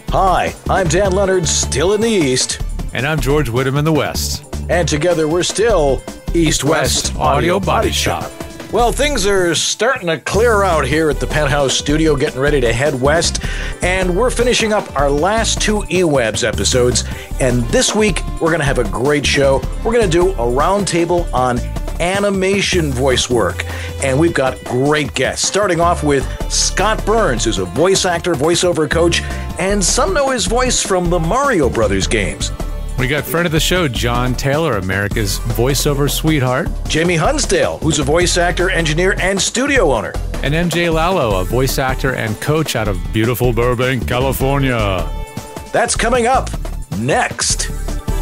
Hi, I'm Dan Leonard, still in the East. And I'm George Whittam in the West. And together we're still East-West Audio Body Shop. Well, things are starting to clear out here at the Penthouse Studio, getting ready to head west. And we're finishing up our last two eWebs episodes. And this week, we're going to have a great show. We're going to do a roundtable on animation voice work. And we've got great guests, starting off with Scott Burns, who's a voice actor, voiceover coach, and some know his voice from the Mario Brothers games. We got friend of the show, John Taylor, America's voiceover sweetheart. Jamie Hunsdale, who's a voice actor, engineer, and studio owner. And MJ Lalo, a voice actor and coach out of beautiful Burbank, California. That's coming up next.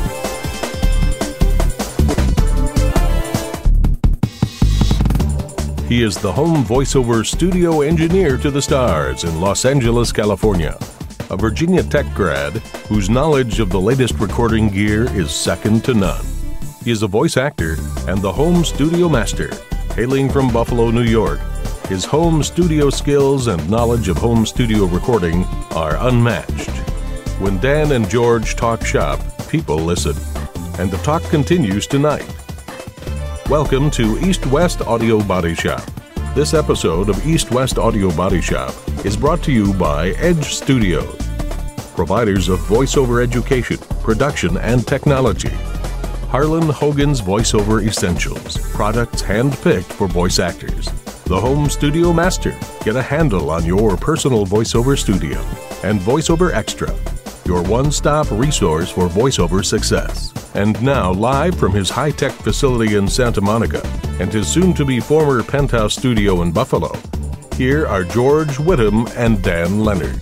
He is the home voiceover studio engineer to the stars in Los Angeles, California. A Virginia Tech grad whose knowledge of the latest recording gear is second to none. He is a voice actor and the home studio master. Hailing from Buffalo, New York, his home studio skills and knowledge of home studio recording are unmatched. When Dan and George talk shop, people listen. And the talk continues tonight. Welcome to East-West Audio Body Shop. This episode of East-West Audio Body Shop is brought to you by Edge Studios, providers of voiceover education, production, and technology. Harlan Hogan's Voiceover Essentials, products hand-picked for voice actors. The Home Studio Master, get a handle on your personal voiceover studio. And VoiceOver Extra, your one-stop resource for voiceover success. And now, live from his high-tech facility in Santa Monica and his soon-to-be former penthouse studio in Buffalo, here are George Whittam and Dan Leonard.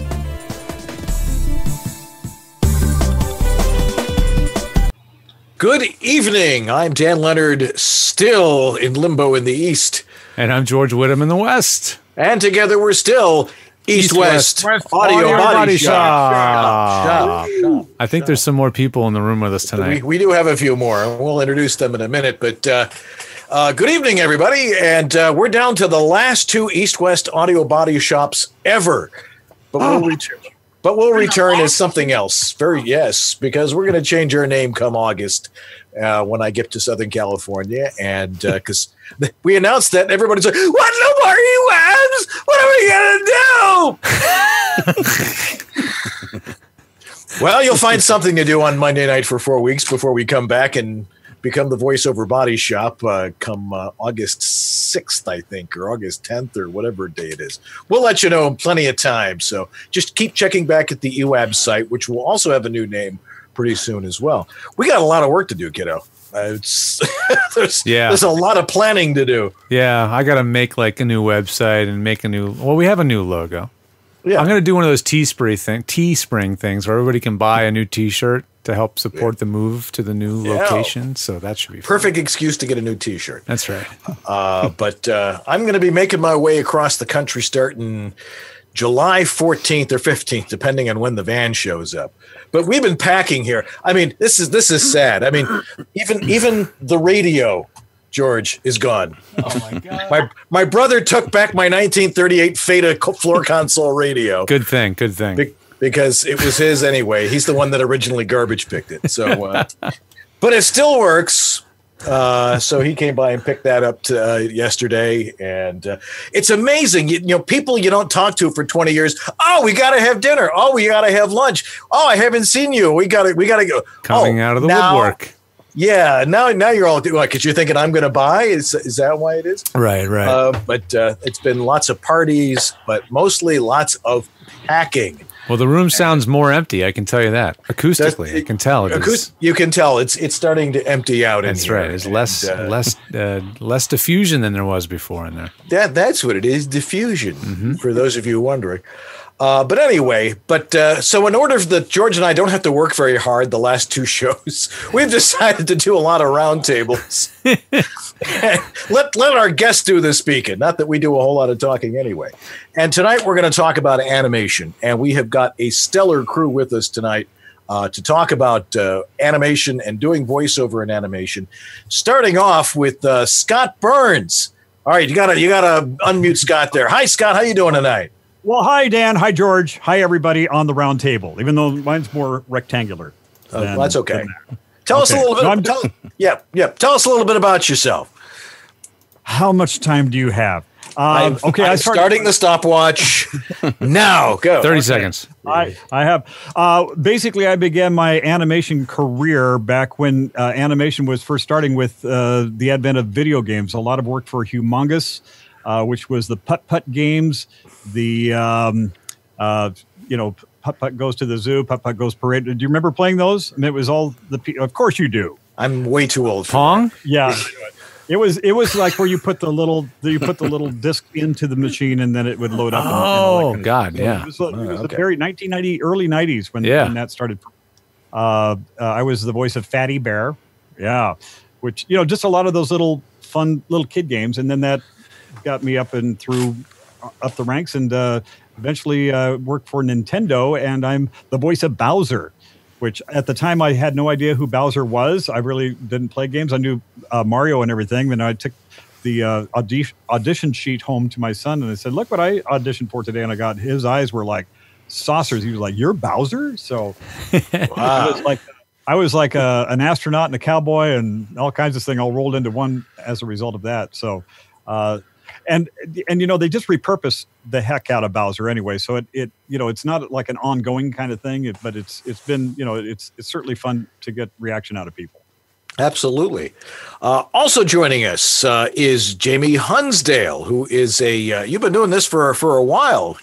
Good evening. I'm Dan Leonard, still in limbo in the East. And I'm George Whittam in the West. And together we're still East-West Audio Body Shop. I think there's some more people in the room with us tonight. We do have a few more. We'll introduce them in a minute. But good evening, everybody. And we're down to the last two East-West Audio Body Shops ever. But we'll return as something else. Because we're going to change our name come August when I get to Southern California. And because we announced that, and everybody's like, what? No more eWebs? What are we going to do? Well, you'll find something to do on Monday night for 4 weeks before we come back and become the VoiceOver Body Shop come August 6th, I think, or August 10th, or whatever day it is. We'll let you know in plenty of time. So just keep checking back at the eWebs site, which will also have a new name pretty soon as well. We got a lot of work to do, kiddo. There's a lot of planning to do. Yeah, I got to make like a new website and make we have a new logo. Yeah. I'm going to do one of those Teespring things where everybody can buy a new T-shirt to help support the move to the new location. So that should be fun. Perfect excuse to get a new T-shirt. That's right. But I'm going to be making my way across the country starting July 14th or 15th, depending on when the van shows up. But we've been packing here. I mean, this is sad. I mean, even the radio, George, is gone. Oh my God. My brother took back my 1938 Feta floor console radio. Good thing. Because it was his anyway. He's the one that originally garbage picked it. So, but it still works. So he came by and picked that up yesterday, and it's amazing. You know, people you don't talk to for 20 years. Oh, we got to have dinner. Oh, we got to have lunch. Oh, I haven't seen you. We got to go. Coming out of the woodwork. Yeah. Now you're all because you're thinking I'm going to buy. Is that why it is? Right. But it's been lots of parties, but mostly lots of packing. Well, the room sounds more empty. I can tell you that acoustically. I can tell. You can tell it's starting to empty out. That's right. There's less diffusion than there was before in there. That's what it is. Diffusion. For those of you wondering. But anyway, so in order that George and I don't have to work very hard the last two shows, we've decided to do a lot of roundtables. let our guests do the speaking. Not that we do a whole lot of talking anyway. And tonight we're going to talk about animation, and we have got a stellar crew with us tonight to talk about animation and doing voiceover in animation. Starting off with Scott Burns. All right, you gotta unmute Scott there. Hi, Scott. How you doing tonight? Well, hi, Dan. Hi, George. Hi, everybody on the round table, even though mine's more rectangular. That's okay. Tell us a little bit. Tell us a little bit about yourself. How much time do you have? I'm starting the stopwatch now. Go. 30 seconds. I have. Basically, I began my animation career back when animation was first starting with the advent of video games. A lot of work for Humongous, which was the Putt-Putt games, the, Putt-Putt Goes to the Zoo, Putt-Putt Goes Parade. Do you remember playing those? And it was all of course you do. I'm way too old for Pong? that. Yeah. It was like where you put the little disc into the machine and then it would load up. God, yeah. It was the very 1990 early 90s when that started. I was the voice of Fatty Bear, which just a lot of those little fun little kid games, and then that got me up and through up the ranks, and eventually worked for Nintendo, and I'm the voice of Bowser. Which at the time I had no idea who Bowser was. I really didn't play games. I knew Mario and everything. Then I took the audition sheet home to my son and I said, look what I auditioned for today. And I got, his eyes were like saucers. He was like, you're Bowser? So I was like an astronaut and a cowboy and all kinds of things all rolled into one as a result of that. So, and they just repurposed the heck out of Bowser anyway. So it's not like an ongoing kind of thing, but it's been, it's certainly fun to get reaction out of people. Absolutely. Also joining us is Jamie Hunsdale, who is you've been doing this for a while.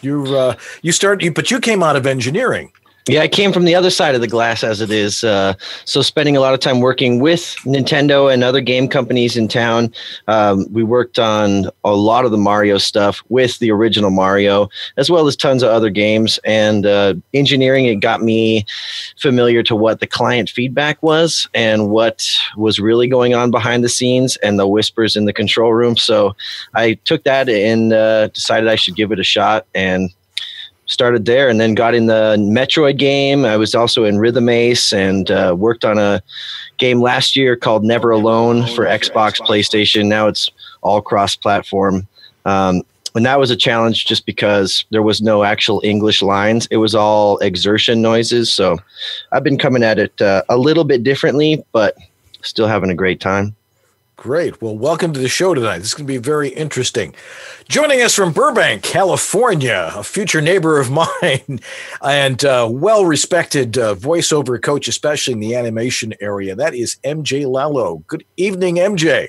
But you came out of engineering. Yeah, I came from the other side of the glass as it is. So spending a lot of time working with Nintendo and other game companies in town. We worked on a lot of the Mario stuff with the original Mario, as well as tons of other games. And engineering, it got me familiar to what the client feedback was and what was really going on behind the scenes and the whispers in the control room. So I took that and decided I should give it a shot and started there, and then got in the Metroid game. I was also in Rhythm Ace and worked on a game last year called Never Alone for Xbox, PlayStation. Now it's all cross-platform. And that was a challenge just because there was no actual English lines. It was all exertion noises. So I've been coming at it a little bit differently, but still having a great time. Great. Well, welcome to the show tonight. This is going to be very interesting. Joining us from Burbank, California, a future neighbor of mine and well-respected voiceover coach, especially in the animation area. That is MJ Lalo. Good evening, MJ.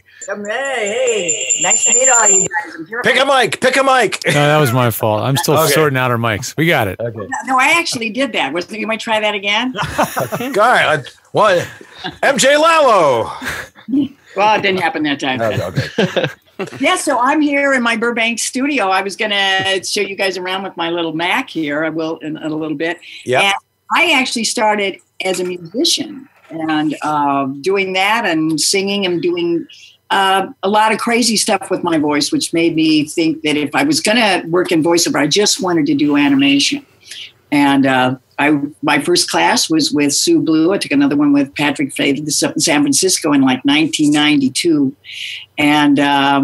Hey, nice to meet all you guys. Pick a mic. No, that was my fault. I'm still sorting out our mics. We got it. Okay. No, I actually did that. You might try that again? God, what? MJ Lalo. Well, it didn't happen that time. Okay. Yeah, so I'm here in my Burbank studio. I was going to show you guys around with my little Mac here. I will in a little bit. Yeah. And I actually started as a musician and doing that and singing and doing a lot of crazy stuff with my voice, which made me think that if I was going to work in voiceover, I just wanted to do animation. And my first class was with Sue Blue. I took another one with Patrick Fay this up in San Francisco in like 1992. And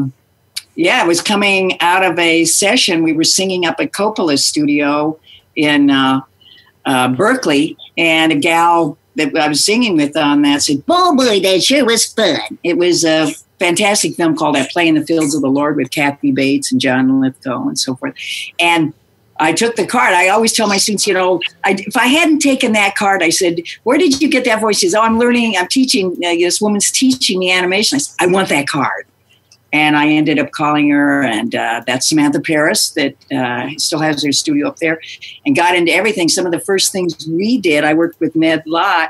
I was coming out of a session. We were singing up at Coppola's studio in Berkeley, and a gal that I was singing with on that said, "Oh boy, that sure was fun." It was a fantastic film called "I Play in the Fields of the Lord" with Kathy Bates and John Lithgow and so forth. And I took the card. I always tell my students, if I hadn't taken that card, I said, "Where did you get that voice?" She says, "Oh, I'm teaching, this woman's teaching me animation." I said, "I want that card." And I ended up calling her, and that's Samantha Paris that still has her studio up there, and got into everything. Some of the first things we did, I worked with Ned Lott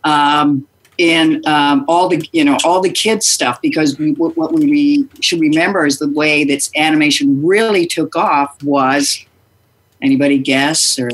in all the kids stuff, because what we should remember is the way that animation really took off was, anybody guess? Or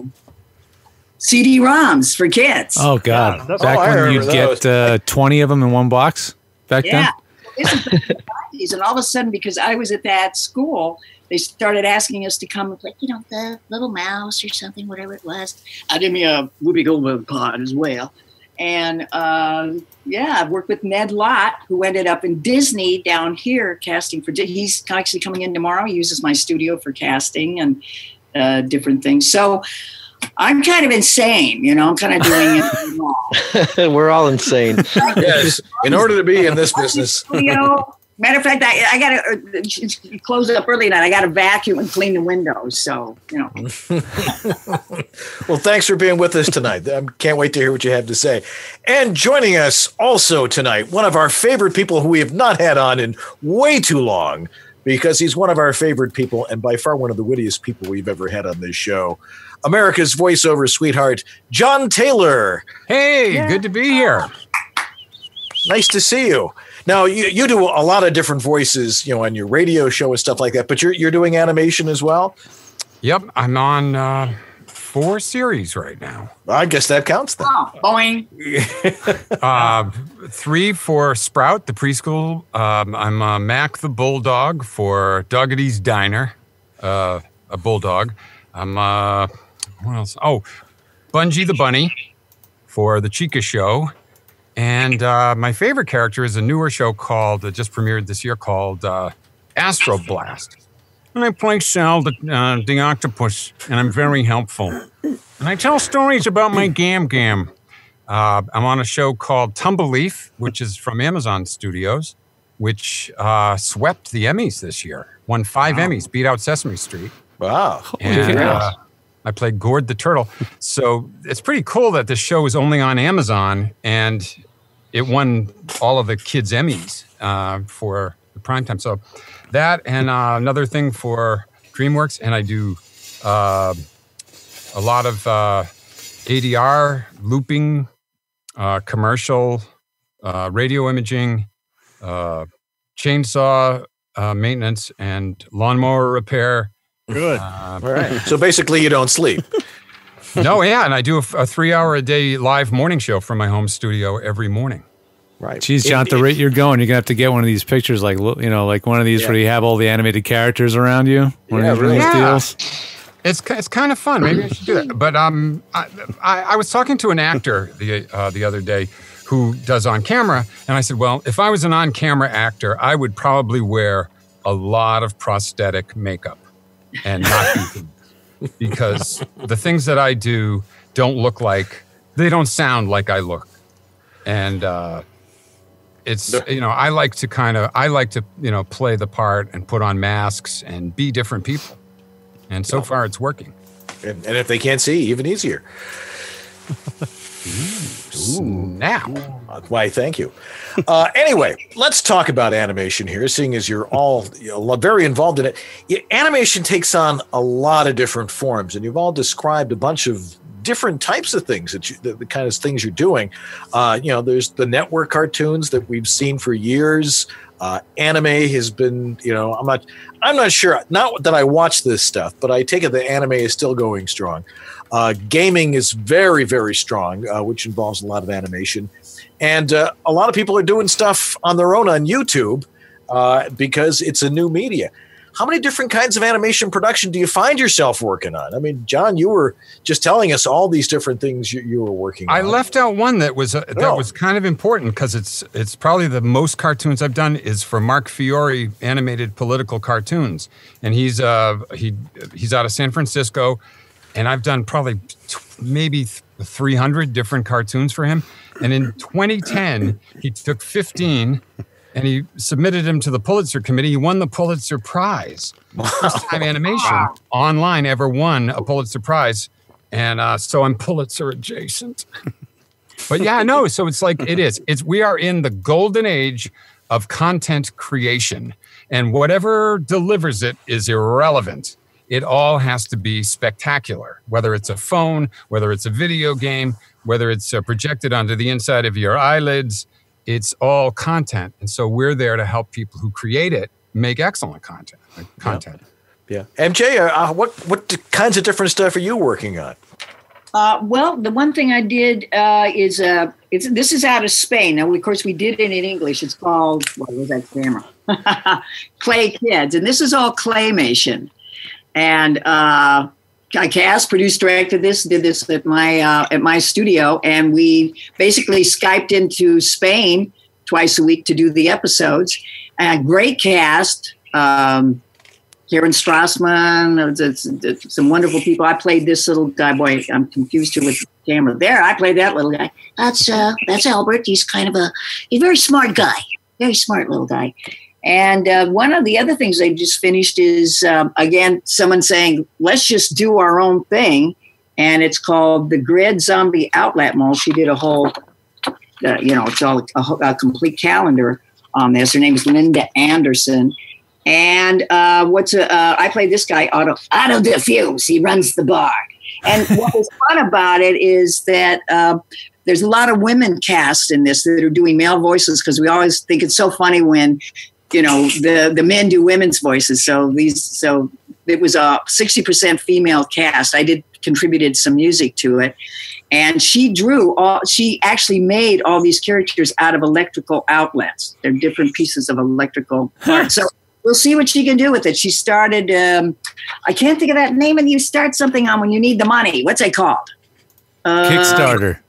CD-ROMs for kids. Oh, God. Back when you'd get 20 of them in one box back then? This is the 90s, and all of a sudden, because I was at that school, they started asking us to come and play, the Little Mouse or something, whatever it was. I did me a Whoopi Goldberg pod as well. And, I've worked with Ned Lott, who ended up in Disney down here casting for, he's actually coming in tomorrow. He uses my studio for casting, and different things. So I'm kind of insane, I'm kind of doing it all. We're all insane. Yes, in order to be in this business. Matter of fact, I got to close it up early tonight. I got to vacuum and clean the windows. So, Well, thanks for being with us tonight. I can't wait to hear what you have to say. And joining us also tonight, one of our favorite people who we have not had on in way too long, because he's one of our favorite people and by far one of the wittiest people we've ever had on this show. America's voiceover sweetheart, John Taylor. Hey, good to be here. Nice to see you. Now, you do a lot of different voices, on your radio show and stuff like that, but you're doing animation as well? Yep, I'm on 4 series right now. I guess that counts then. Oh, boing. 3 for Sprout, the preschool. I'm Mac the Bulldog for Doggity's Diner, a bulldog. I'm, what else? Oh, Bungie the Bunny for the Chica Show. And my favorite character is a newer show that just premiered this year called Astro Blast. And I play Sal, the octopus, and I'm very helpful. And I tell stories about my Gam. I'm on a show called Tumbleleaf, which is from Amazon Studios, which swept the Emmys this year. Won 5 Emmys, beat out Sesame Street. Wow. And I played Gord the Turtle. So it's pretty cool that this show is only on Amazon, and it won all of the kids' Emmys for the primetime. So that and another thing for DreamWorks, and I do a lot of ADR, looping, commercial, radio imaging, chainsaw maintenance, and lawnmower repair. Good. All right. So basically you don't sleep. No, yeah, and I do a 3-hour-a-day live morning show from my home studio every morning. Right. Geez, John, at the rate you're going, you're gonna have to get one of these pictures, like one of these where you have all the animated characters around you. One of these deals. It's kind of fun. Maybe I should do that. But I was talking to an actor the other day who does on camera, and I said, well, if I was an on camera actor, I would probably wear a lot of prosthetic makeup and not do things. Because the things that I do don't sound like I look. And it's, I like to play the part and put on masks and be different people. And so far it's working. And if they can't see, even easier. Now. Why, thank you. Anyway, let's talk about animation here, seeing as you're all very involved in it. Animation takes on a lot of different forms, and you've all described a bunch of different types of things the kind of things you're doing. There's the network cartoons that we've seen for years. Anime has been, I'm not sure, not that I watch this stuff, but I take it the anime is still going strong. Gaming is very, very strong, which involves a lot of animation. And a lot of people are doing stuff on their own on YouTube because it's a new media. How many different kinds of animation production do you find yourself working on? I mean, John, you were just telling us all these different things you were working on. I left out one that was kind of important because it's probably the most cartoons I've done is for Mark Fiore animated political cartoons, and he's out of San Francisco, and I've done probably maybe 300 different cartoons for him. And in 2010, he took 15. And he submitted him to the Pulitzer Committee. He won the Pulitzer Prize. First time animation online ever won a Pulitzer Prize. And so I'm Pulitzer adjacent. But yeah, no, so it's like it is. We are in the golden age of content creation. And whatever delivers it is irrelevant. It all has to be spectacular, whether it's a phone, whether it's a video game, whether it's projected onto the inside of your eyelids. It's all content. And so we're there to help people who create it make excellent content. Yeah. MJ, what kinds of different stuff are you working on? Well, the one thing I did is this is out of Spain. Now, of course, we did it in English. It's called, what was that camera? Clay Kids. And this is all claymation. And I cast, produced, directed this, did this at my studio, and we basically Skyped into Spain twice a week to do the episodes. Great cast, Karen Strassman, some wonderful people. I played this little guy. Boy, I'm confused here with the camera. There, I played that little guy. That's Albert. He's kind of a very smart guy. Very smart little guy. And one of the other things they just finished is, again, someone saying, let's just do our own thing. And it's called the Grid Zombie Outlet Mall. She did a whole, it's all a complete calendar on this. Her name is Linda Anderson. And I played this guy, Otto Diffuse. He runs the bar. And what was fun about it is that there's a lot of women cast in this that are doing male voices, because we always think it's so funny when, the men do women's voices. So it was a 60% female cast. I contributed some music to it. And she actually made all these characters out of electrical outlets. They're different pieces of electrical parts. So we'll see what she can do with it. She started, I can't think of that name, and you start something on when you need the money. What's it called? Kickstarter.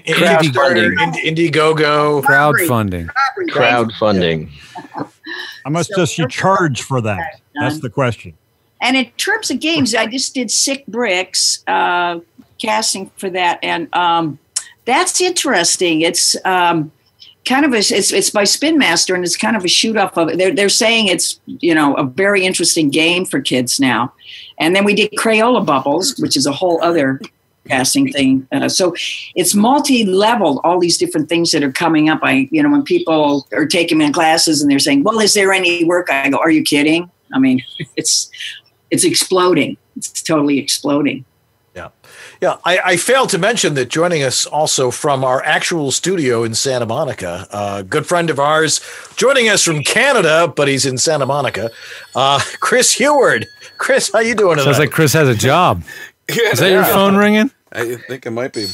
Indiegogo. Crowdfunding. How much does she charge for that? That's the question. And in terms of games, I just did Sick Bricks casting for that, and that's interesting. It's kind of it's by Spin Master, and it's kind of a shoot off of it. They're saying it's a very interesting game for kids now. And then we did Crayola Bubbles, which is a whole other casting thing. So it's multi-level, all these different things that are coming up. When people are taking my classes and they're saying, well, is there any work? I go, are you kidding? I mean, it's exploding. It's totally exploding. Yeah. I failed to mention that joining us also from our actual studio in Santa Monica, a good friend of ours, joining us from Canada, but he's in Santa Monica, Chris Heward. Chris, how you doing tonight? Sounds like Chris has a job. Is that your phone ringing? I think it might be.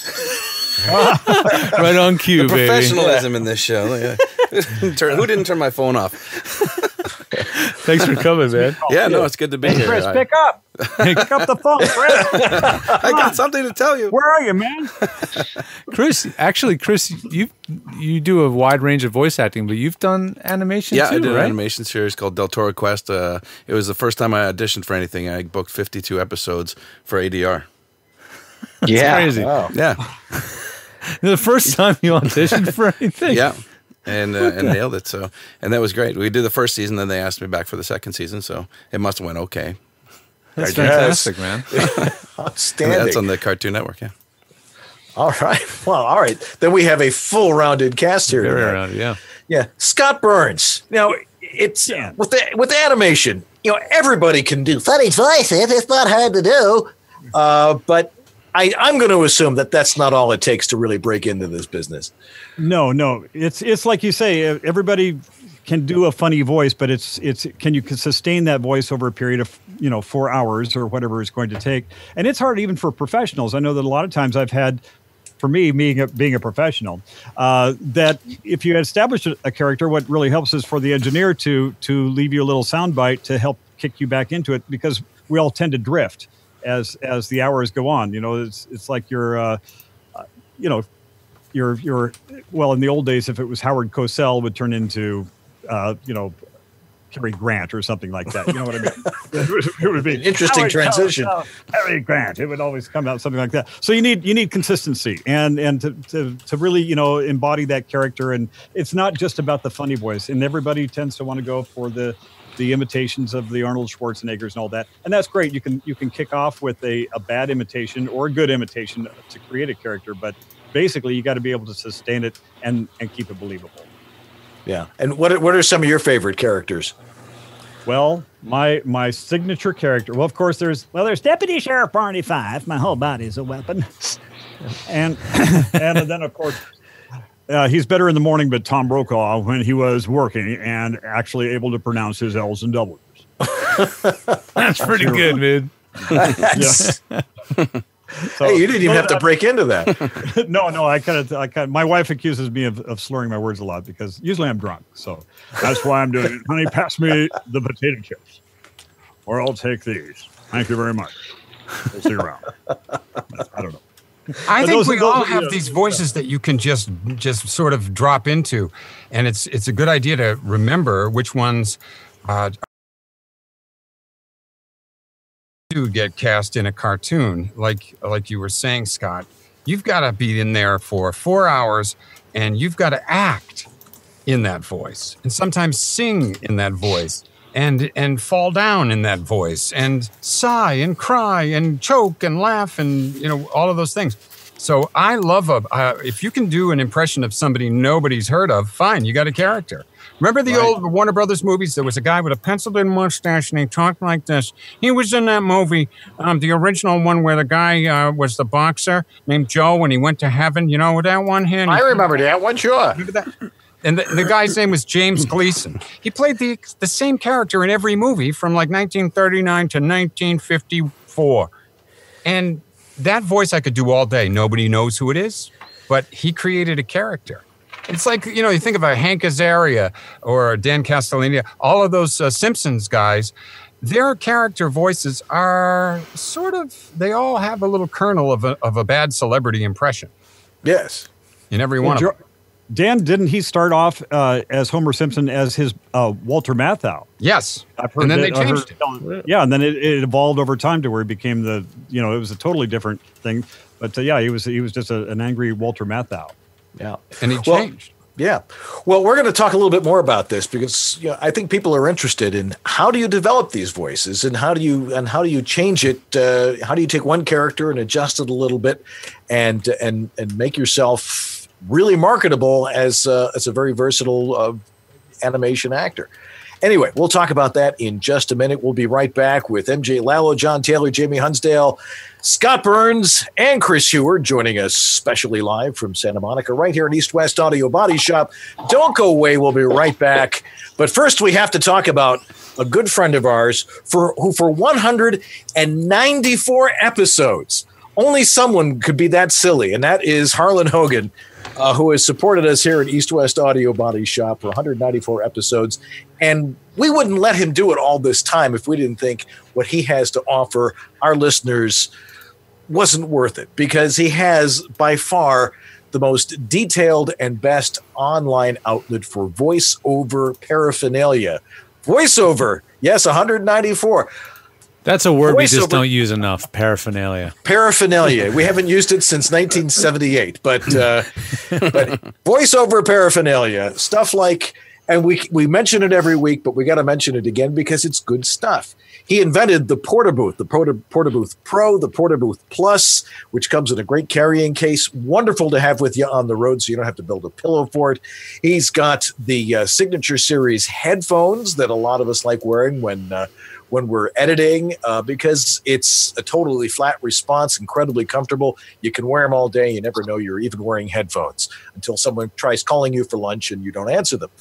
Right on cue, the professionalism in this show. Yeah. Who didn't turn my phone off? Thanks for coming, man. Yeah, no, it's good to be here. Chris, pick up the phone, Chris. I got something to tell you. Where are you, man? Chris, you do a wide range of voice acting, but you've done animation too, I did right? an animation series called Del Toro Quest. It was the first time I auditioned for anything. I booked 52 episodes for ADR. Yeah. Crazy. Wow. Yeah. The first time you auditioned for anything. Yeah. And nailed it. So, and that was great. We did the first season, then they asked me back for the second season. So it must have went okay. That's fantastic, man. Outstanding. That's on the Cartoon Network. Yeah. All right. Well, all right. Then we have a full-rounded cast here. Very rounded, yeah. Yeah. Scott Burns. Now, it's with animation. Everybody can do funny voices. It's not hard to do. But I'm going to assume that that's not all it takes to really break into this business. No. It's like you say, everybody can do a funny voice, but can you sustain that voice over a period of 4 hours or whatever it's going to take? And it's hard even for professionals. I know that a lot of times I've had, for me, being a professional, that if you establish a character, what really helps is for the engineer to leave you a little soundbite to help kick you back into it, because we all tend to drift as the hours go on. It's like you're well, in the old days, if it was Howard Cosell, would turn into Cary Grant or something like that. You know what I mean? It would be an interesting transition. Cary Grant. It would always come out something like that. So you need consistency and to really embody that character. And it's not just about the funny voice. And everybody tends to want to go for the imitations of the Arnold Schwarzeneggers and all that. And that's great. You can kick off with a bad imitation or a good imitation to create a character, but basically you got to be able to sustain it and keep it believable. Yeah. And what are some of your favorite characters? Well, my signature character. Well, of course, there's Deputy Sheriff Barney Fife. My whole body's a weapon. And then of course he's better in the morning, but Tom Brokaw when he was working and actually able to pronounce his L's and W's. That's pretty good, man. So, hey, you didn't even have to break into that. No, I kind of. My wife accuses me of slurring my words a lot because usually I'm drunk. So that's why I'm doing it. Honey, pass me the potato chips, or I'll take these. Thank you very much. We'll see you around. I don't know. I think we all have these voices that you can just sort of drop into, and it's a good idea to remember which ones do get cast in a cartoon, like you were saying, Scott, you've got to be in there for 4 hours, and you've got to act in that voice, and sometimes sing in that voice, and fall down in that voice, and sigh and cry and choke and laugh, and all of those things. So I love if you can do an impression of somebody nobody's heard of, fine, you got a character. Remember the old Warner Brothers movies? There was a guy with a penciled-in mustache, and he talked like this. He was in that movie, the original one where the guy was the boxer named Joe, and he went to heaven. You know that one? I remember that one, sure. Remember that? And the guy's name was James Gleason. He played the same character in every movie from like 1939 to 1954. And that voice I could do all day. Nobody knows who it is, but he created a character. It's like, you think of a Hank Azaria or Dan Castellaneta, all of those Simpsons guys, their character voices are they all have a little kernel of a bad celebrity impression. Yes. In every one of them. Dan, didn't he start off as Homer Simpson as his Walter Matthau? Yes. And then they changed it. Yeah, and then it evolved over time to where he became it was a totally different thing. But he was just an angry Walter Matthau. Yeah. And he changed. Yeah. Well, we're going to talk a little bit more about this because I think people are interested in how do you develop these voices and how do you change it? How do you take one character and adjust it a little bit and make yourself really marketable as a very versatile animation actor. Anyway, we'll talk about that in just a minute. We'll be right back with MJ Lallo, John Taylor, Jamie Hunsdale, Scott Burns, and Chris Hewer joining us specially live from Santa Monica right here in East West Audio Body Shop. Don't go away. We'll be right back. But first, we have to talk about a good friend of ours who for 194 episodes, only someone could be that silly, and that is Harlan Hogan, who has supported us here at East West Audio Body Shop for 194 episodes. And we wouldn't let him do it all this time if we didn't think what he has to offer our listeners wasn't worth it, because he has by far the most detailed and best online outlet for voiceover paraphernalia. Voiceover, yes, 194. That's a word we just don't use enough, paraphernalia. Paraphernalia. We haven't used it since 1978, but voiceover paraphernalia, stuff like, and we mention it every week, but we got to mention it again because it's good stuff. He invented the Portabooth, the Portabooth Pro, the Portabooth Plus, which comes in a great carrying case. Wonderful to have with you on the road so you don't have to build a pillow for it. He's got the Signature Series headphones that a lot of us like wearing when we're editing, because it's a totally flat response, incredibly comfortable. You can wear them all day. You never know you're even wearing headphones until someone tries calling you for lunch and you don't answer them.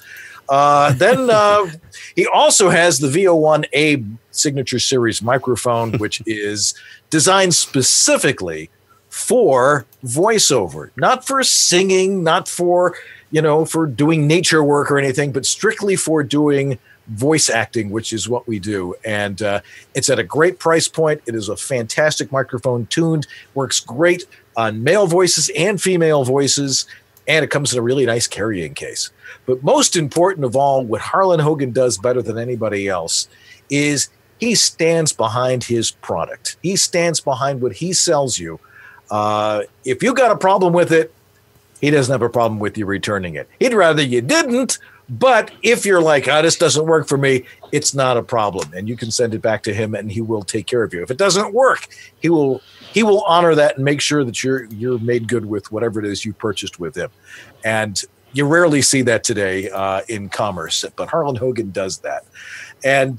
Then he also has the VO1A Signature Series microphone, which is designed specifically for voiceover, not for singing, not for, for doing nature work or anything, but strictly for doing voice acting, which is what we do. And it's at a great price point. It is a fantastic microphone, tuned, works great on male voices and female voices, and it comes in a really nice carrying case. But most important of all, what Harlan Hogan does better than anybody else is he stands behind his product. He stands behind what he sells you. If you got a problem with it, he doesn't have a problem with you returning it. He'd rather you didn't. But if you're like, this doesn't work for me, it's not a problem. And you can send it back to him and he will take care of you. If it doesn't work, he will honor that and make sure that you're made good with whatever it is you purchased with him. And you rarely see that today in commerce, but Harlan Hogan does that. And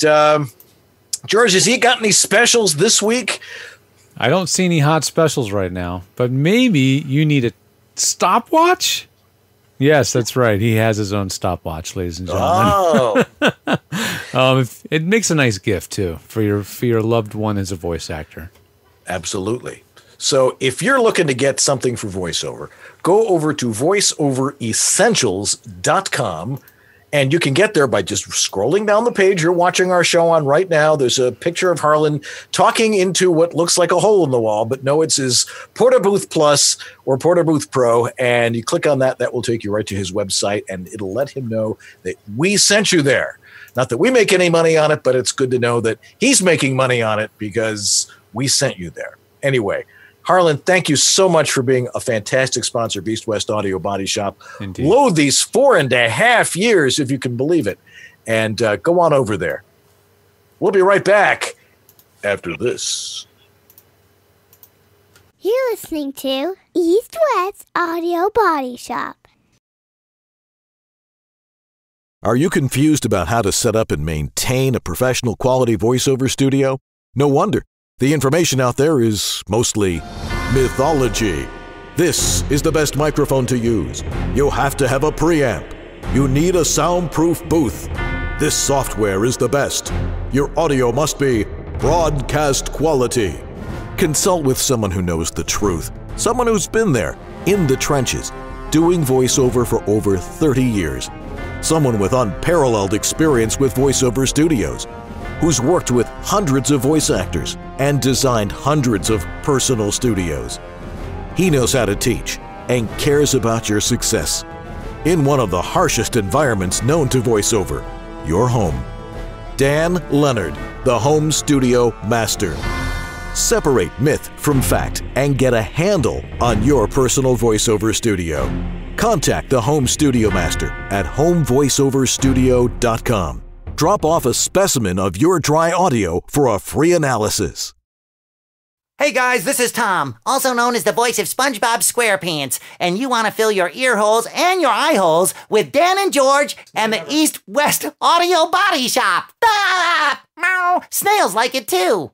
George, has he got any specials this week? I don't see any hot specials right now, but maybe you need a stopwatch? Yes, that's right. He has his own stopwatch, ladies and gentlemen. Oh. It makes a nice gift, too, for your loved one as a voice actor. Absolutely. So if you're looking to get something for voiceover, go over to voiceoveressentials.com, and you can get there by just scrolling down the page you're watching our show on right now. There's a picture of Harlan talking into what looks like a hole in the wall, but no, it's his Portabooth Plus or Portabooth Pro, and you click on that. That will take you right to his website, and it'll let him know that we sent you there. Not that we make any money on it, but it's good to know that he's making money on it because we sent you there. Anyway, Harlan, thank you so much for being a fantastic sponsor of East West Audio Body Shop. Indeed. Load these 4.5 years, if you can believe it, and go on over there. We'll be right back after this. You're listening to East West Audio Body Shop. Are you confused about how to set up and maintain a professional quality voiceover studio? No wonder. The information out there is mostly mythology. This is the best microphone to use. You'll have to have a preamp. You need a soundproof booth. This software is the best. Your audio must be broadcast quality. Consult with someone who knows the truth. Someone who's been there, in the trenches, doing voiceover for over 30 years. Someone with unparalleled experience with voiceover studios, who's worked with hundreds of voice actors and designed hundreds of personal studios. He knows how to teach and cares about your success. In one of the harshest environments known to voiceover, your home. Dan Leonard, the Home Studio Master. Separate myth from fact and get a handle on your personal voiceover studio. Contact the Home Studio Master at homevoiceoverstudio.com. Drop off a specimen of your dry audio for a free analysis. Hey guys, this is Tom, also known as the voice of SpongeBob SquarePants, and you want to fill your ear holes and your eye holes with Dan and George and the East West Audio Body Shop. Ah! Meow! Snails like it too.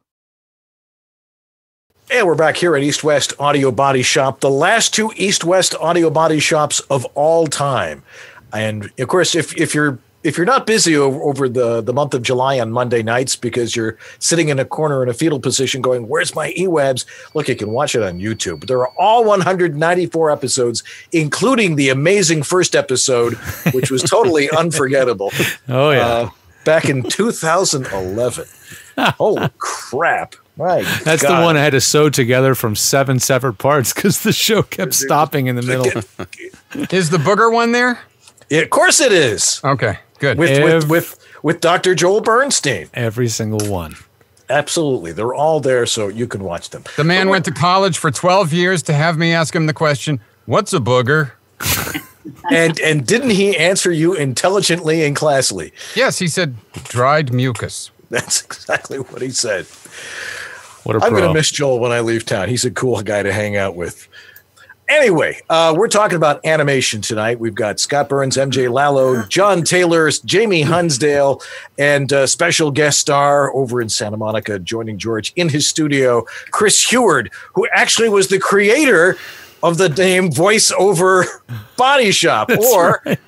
And we're back here at East West Audio Body Shop, the last two East West Audio Body Shops of all time. And of course, if you're not busy over the month of July on Monday nights because you're sitting in a corner in a fetal position going, where's my eWebs? Look, you can watch it on YouTube. There are all 194 episodes, including the amazing first episode, which was totally unforgettable. Oh, yeah. Back in 2011. Holy crap. Right. That's God. the one I had to sew together from 7 separate parts because the show kept stopping in the middle. Is the booger one there? Yeah, of course it is. Okay, good. With Dr. Joel Bernstein. Every single one. Absolutely. They're all there, so you can watch them. The man went to college for 12 years to have me ask him the question, what's a booger? and didn't he answer you intelligently and classily? Yes, he said dried mucus. That's exactly what he said. What a I'm pro. going to miss Joel when I leave town. He's a cool guy to hang out with. Anyway, we're talking about animation tonight. We've got Scott Burns, MJ Lallo, John Taylor, Jamie Hunsdale, and special guest star over in Santa Monica joining George in his studio, Chris Heward, who actually was the creator of the name Voice Over Body Shop, or right.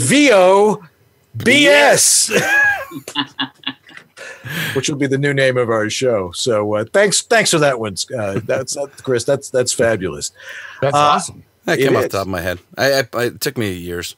VOBS. Which will be the new name of our show. So thanks for that one. That's Chris. That's fabulous. That's awesome. That came off the top of my head. It took me years.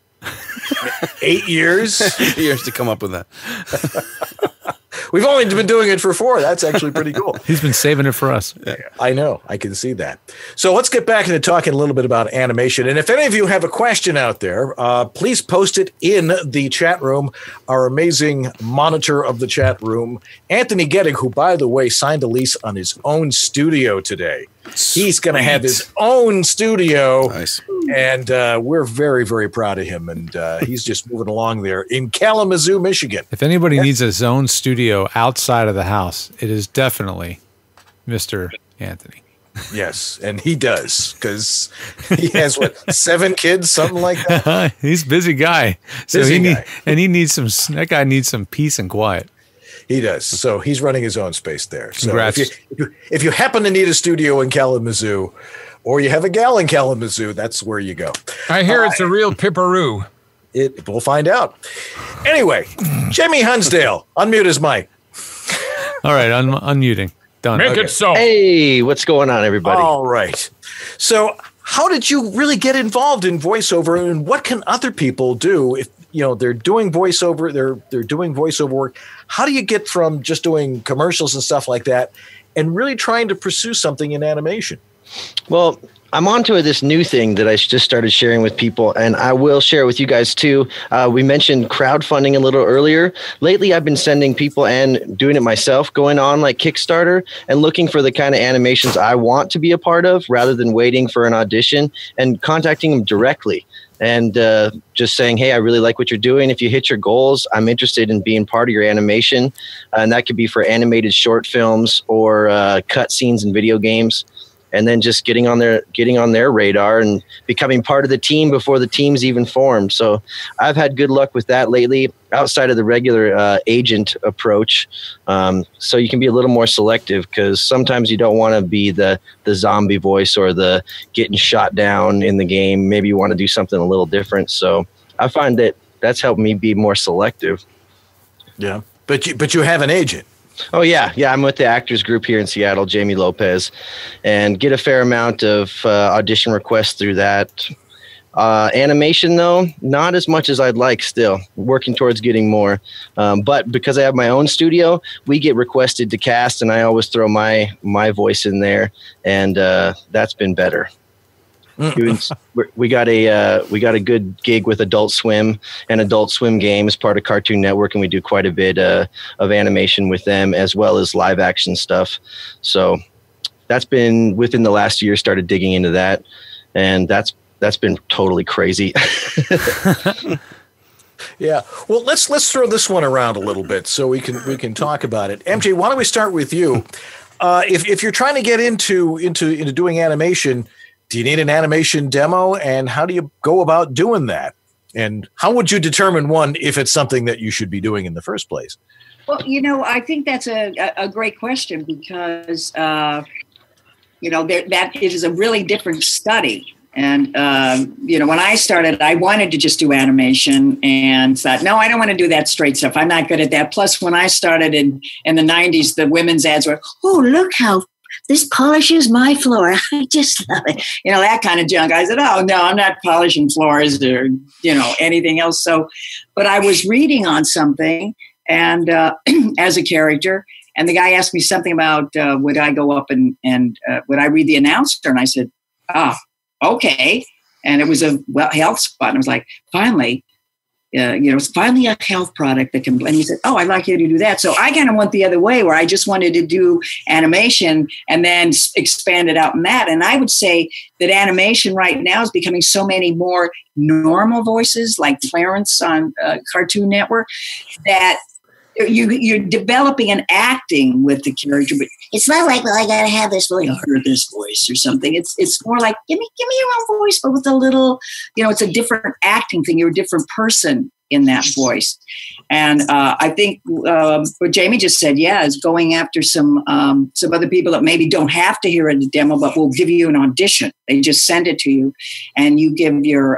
8 years? 8 years to come up with that. We've only been doing it for 4. That's actually pretty cool. He's been saving it for us. Yeah. I know. I can see that. So let's get back into talking a little bit about animation. And if any of you have a question out there, please post it in the chat room. Our amazing monitor of the chat room, Anthony Gettig, who, by the way, signed a lease on his own studio today. He's going to have his own studio. Nice. And we're very, very proud of him. And he's just moving along there in Kalamazoo, Michigan. If anybody needs his own studio outside of the house, it is definitely Mr. Anthony. Yes, and he does, because he has, 7 kids, something like that? He's a busy guy. So that guy needs some peace and quiet. He does. So he's running his own space there. So Congrats. if you happen to need a studio in Kalamazoo, or you have a gal in Kalamazoo, that's where you go. I hear it's a real pipperoo. We'll find out. Anyway, Jimmy Hunsdale, unmute his mic. All right, unmuting. Done. Make it so. Hey, what's going on, everybody? All right. So how did you really get involved in voiceover, and what can other people do if they're doing voiceover, they're doing voiceover work? How do you get from just doing commercials and stuff like that and really trying to pursue something in animation? Well, I'm onto this new thing that I just started sharing with people, and I will share with you guys too. We mentioned crowdfunding a little earlier. Lately, I've been sending people and doing it myself, going on like Kickstarter and looking for the kind of animations I want to be a part of rather than waiting for an audition and contacting them directly. And just saying, hey, I really like what you're doing. If you hit your goals, I'm interested in being part of your animation. And that could be for animated short films or cut scenes in video games. And then just getting on their radar and becoming part of the team before the team's even formed. So I've had good luck with that lately, outside of the regular agent approach. So you can be a little more selective, because sometimes you don't want to be the zombie voice or the getting shot down in the game. Maybe you want to do something a little different. So I find that that's helped me be more selective. Yeah, but you have an agent. Oh, yeah. I'm with the actors group here in Seattle, Jamie Lopez, and get a fair amount of audition requests through that. Animation, though, not as much as I'd like still. Working towards getting more. But because I have my own studio, we get requested to cast, and I always throw my voice in there, and that's been better. We got a good gig with Adult Swim and Adult Swim Games, part of Cartoon Network, and we do quite a bit of animation with them as well as live action stuff. So that's been within the last year. Started digging into that, and that's been totally crazy. Yeah. Well, let's throw this one around a little bit so we can talk about it. MJ, why don't we start with you? If you're trying to get into doing animation, do you need an animation demo, and how do you go about doing that? And how would you determine one if it's something that you should be doing in the first place? Well, I think that's a great question, because, that it is a really different study. And, when I started, I wanted to just do animation and thought, no, I don't want to do that straight stuff. I'm not good at that. Plus, when I started in the 90s, the women's ads were, oh, look how this polishes my floor. I just love it. That kind of junk. I said, oh, no, I'm not polishing floors or, anything else. So, but I was reading on something and as a character, and the guy asked me something about would I go up and would I read the announcer? And I said, okay. And it was a health spot. And I was like, finally, it's finally a health product that can, and he said, oh, I'd like you to do that. So I kind of went the other way, where I just wanted to do animation and then expand it out in that. And I would say that animation right now is becoming so many more normal voices, like Clarence on Cartoon Network, that you're developing an acting with the character, but it's not like, well, I gotta have this, I heard this voice or something. It's more like, give me your own voice, but with a little, it's a different acting thing. You're a different person in that voice. And I think what Jamie just said, is going after some other people that maybe don't have to hear a demo, but will give you an audition. They just send it to you, and you give your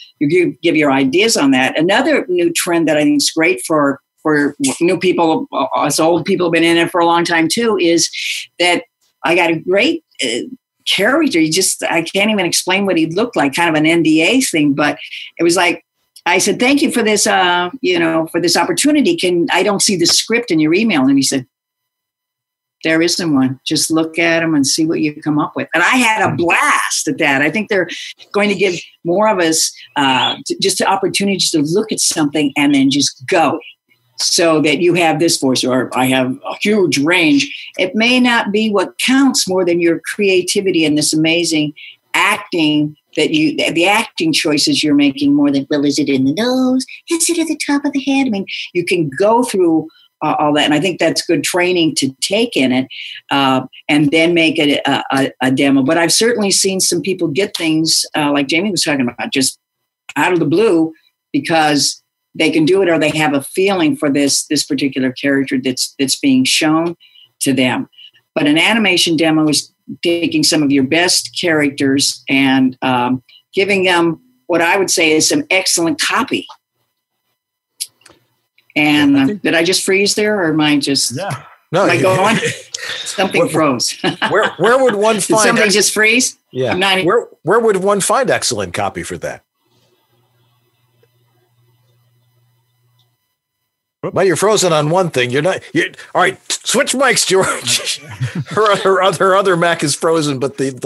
ideas on that. Another new trend that I think is great for new people, us old people have been in it for a long time too, is that I got a great character. I can't even explain what he looked like, kind of an NDA thing, but it was like, I said, thank you for this, for this opportunity. I don't see the script in your email. And he said, there isn't one. Just look at them and see what you come up with. And I had a blast at that. I think they're going to give more of us just the opportunities to look at something and then just go. So that you have this voice, or I have a huge range. It may not be what counts more than your creativity and this amazing acting the acting choices you're making, more than, well, is it in the nose? Is it at the top of the head? I mean, you can go through all that. And I think that's good training to take in it and then make it a demo. But I've certainly seen some people get things like Jamie was talking about, just out of the blue, because they can do it, or they have a feeling for this particular character that's being shown to them. But an animation demo is taking some of your best characters and giving them what I would say is some excellent copy. And did I just freeze there, or am I just? Yeah. No. Am I going? Something froze. Where would one find? Did something just freeze? Yeah. Where would one find excellent copy for that? Well, you're frozen on one thing. You're not. All right. Switch mics, George. her other Mac is frozen, but the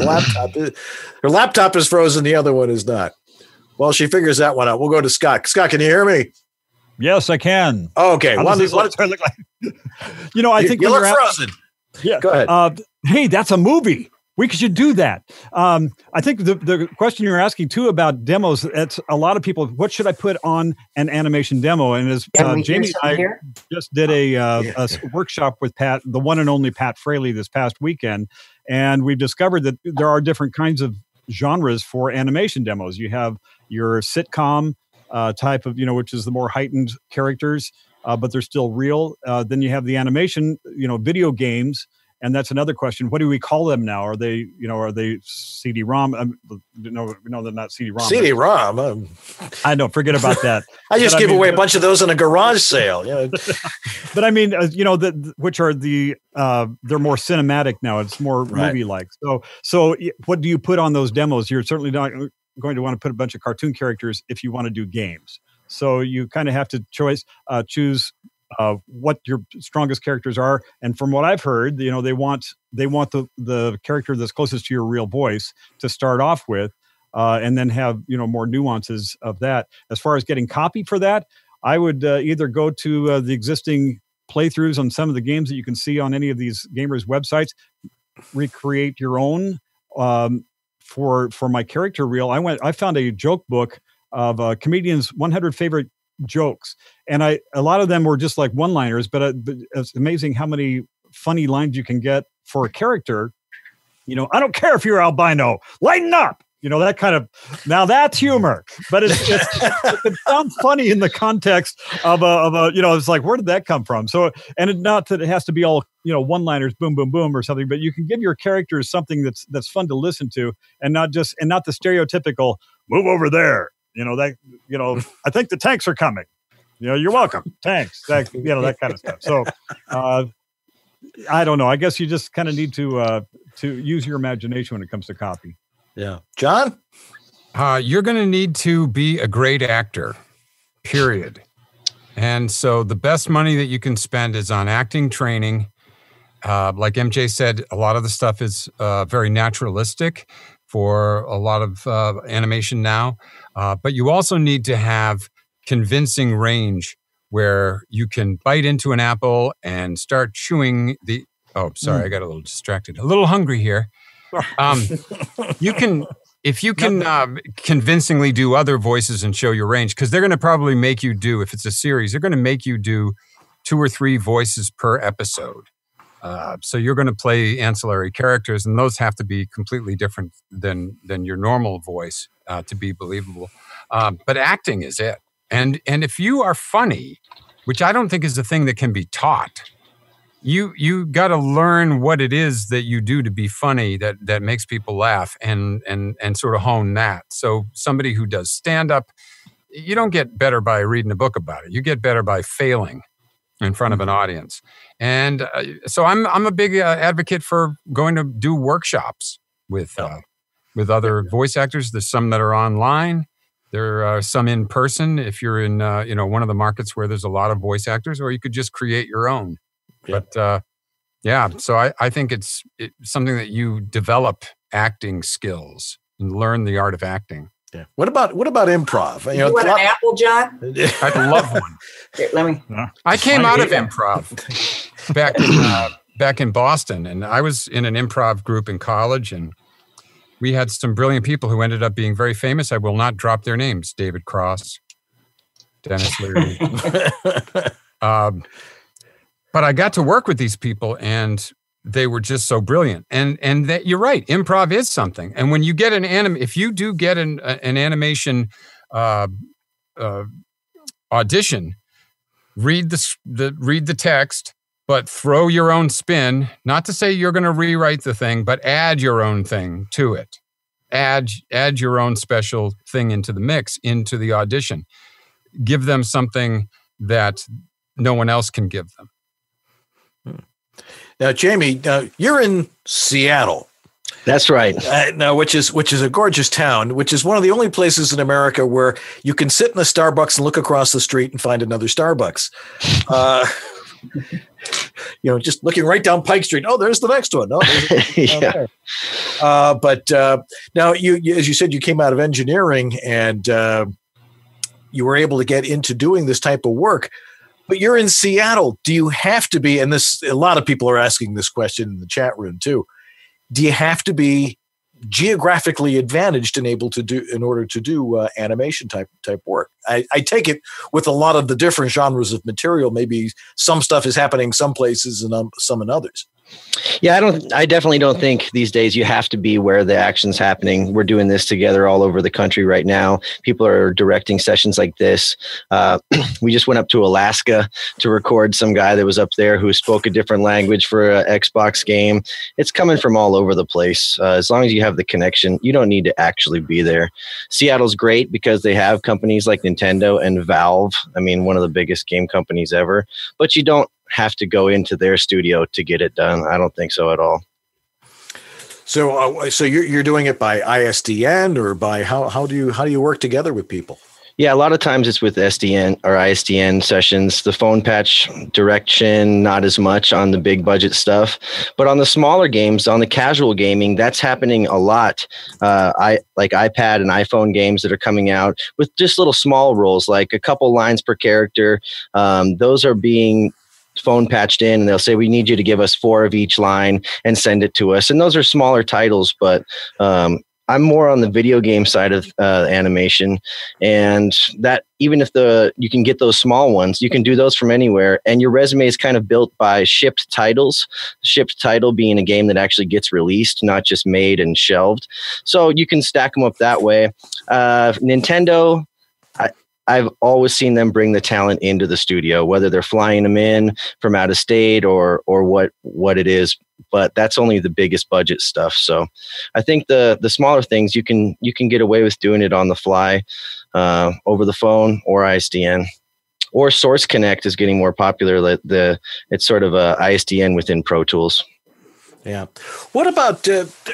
laptop is frozen. The other one is not. Well, she figures that one out. We'll go to Scott. Scott, can you hear me? Yes, I can. Oh, okay. What does I look like? I think you look frozen. Yeah. Go ahead. Hey, that's a movie. We should do that. I think the question you're asking too about demos, it's a lot of people, what should I put on an animation demo? And as Jamie and I just did a workshop with Pat, the one and only Pat Fraley this past weekend. And we've discovered that there are different kinds of genres for animation demos. You have your sitcom type of, which is the more heightened characters, but they're still real. Then you have the animation, video games. And that's another question. What do we call them now? Are they CD-ROM? No, they're not CD-ROM. CD-ROM. I know. Forget about that. I just gave away a bunch of those in a garage sale. But I mean, which are they're more cinematic now. It's more movie-like. So what do you put on those demos? You're certainly not going to want to put a bunch of cartoon characters if you want to do games. So you kind of have to choose what your strongest characters are, and from what I've heard, they want the character that's closest to your real voice to start off with, and then have more nuances of that. As far as getting copy for that, I would either go to the existing playthroughs on some of the games that you can see on any of these gamers' websites, recreate your own. For my character reel, I found a joke book of comedians' 100 favorite jokes, and a lot of them were just like one-liners, but it's amazing how many funny lines you can get for a character. I don't care if you're albino, lighten up. That kind of, now that's humor, but it sounds funny in the context of a it's like, where did that come from? So, and not that it has to be all one-liners, boom, boom, boom, or something, but you can give your characters something that's fun to listen to, and not the stereotypical move over there. I think the tanks are coming. You're welcome. Tanks. That kind of stuff. So, I don't know. I guess you just kind of need to use your imagination when it comes to copy. Yeah. John? You're going to need to be a great actor, period. And so the best money that you can spend is on acting training. Like MJ said, a lot of the stuff is very naturalistic for a lot of animation now. But you also need to have convincing range where you can bite into an apple and start chewing the... Oh, sorry, I got a little distracted. A little hungry here. If you can convincingly do other voices and show your range, because they're going to probably make you do, if it's a series, they're going to make you do 2 or 3 voices per episode. So you're going to play ancillary characters, and those have to be completely different than your normal voice to be believable. But acting is it. And if you are funny, which I don't think is a thing that can be taught, you got to learn what it is that you do to be funny that makes people laugh and sort of hone that. So somebody who does stand-up, you don't get better by reading a book about it. You get better by failing in front of an audience. And so I'm a big advocate for going to do workshops with other voice actors. There's some that are online. There are some in person if you're in one of the markets where there's a lot of voice actors, or you could just create your own. Yeah. But so I think it's something that you develop acting skills and learn the art of acting. Yeah. What about improv? You want an apple, John? I'd love one. Here, let me. I came out of improv back in Boston, and I was in an improv group in college, and we had some brilliant people who ended up being very famous. I will not drop their names: David Cross, Dennis Leary. But I got to work with these people, and they were just so brilliant. And that you're right, improv is something. And when you get if you do get an animation audition, read the text, but throw your own spin. Not to say you're going to rewrite the thing, but add your own thing to it. Add your own special thing into the mix, into the audition. Give them something that no one else can give them. Now, Jamie, you're in Seattle. That's right. No, which is a gorgeous town, which is one of the only places in America where you can sit in a Starbucks and look across the street and find another Starbucks. Just looking right down Pike Street. Oh, there's the next one. Oh, there's there. But now you, as you said, you came out of engineering and you were able to get into doing this type of work. But you're in Seattle. Do you have to be? And this, a lot of people are asking this question in the chat room too. Do you have to be geographically advantaged and able to do in order to do animation type work? I take it with a lot of the different genres of material, maybe some stuff is happening some places and some in others. Yeah, I definitely don't think these days you have to be where the action's happening. We're doing this together all over the country right now. People are directing sessions like this. We just went up to Alaska to record some guy that was up there who spoke a different language for an Xbox game. It's coming from all over the place. As long as you have the connection, you don't need to actually be there. Seattle's great because they have companies like Nintendo and Valve. I mean, one of the biggest game companies ever. But you don't have to go into their studio to get it done. I don't think so at all. So you're doing it by ISDN or by how do you work together with people? Yeah, a lot of times it's with SDN or ISDN sessions. The phone patch direction, not as much on the big budget stuff, but on the smaller games, on the casual gaming, that's happening a lot. I like iPad and iPhone games that are coming out with just little small roles, like a couple lines per character. Those are being phone patched in, and they'll say, we need you to give us 4 of each line and send it to us. And those are smaller titles, but I'm more on the video game side of animation, and that even if you can get those small ones, you can do those from anywhere. And your resume is kind of built by shipped titles, shipped title being a game that actually gets released, not just made and shelved. So you can stack them up that way. Nintendo, I've always seen them bring the talent into the studio, whether they're flying them in from out of state or what it is. But that's only the biggest budget stuff. So I think the smaller things you can get away with doing it on the fly, over the phone or ISDN. Or Source Connect is getting more popular. It's sort of a ISDN within Pro Tools. Yeah. What about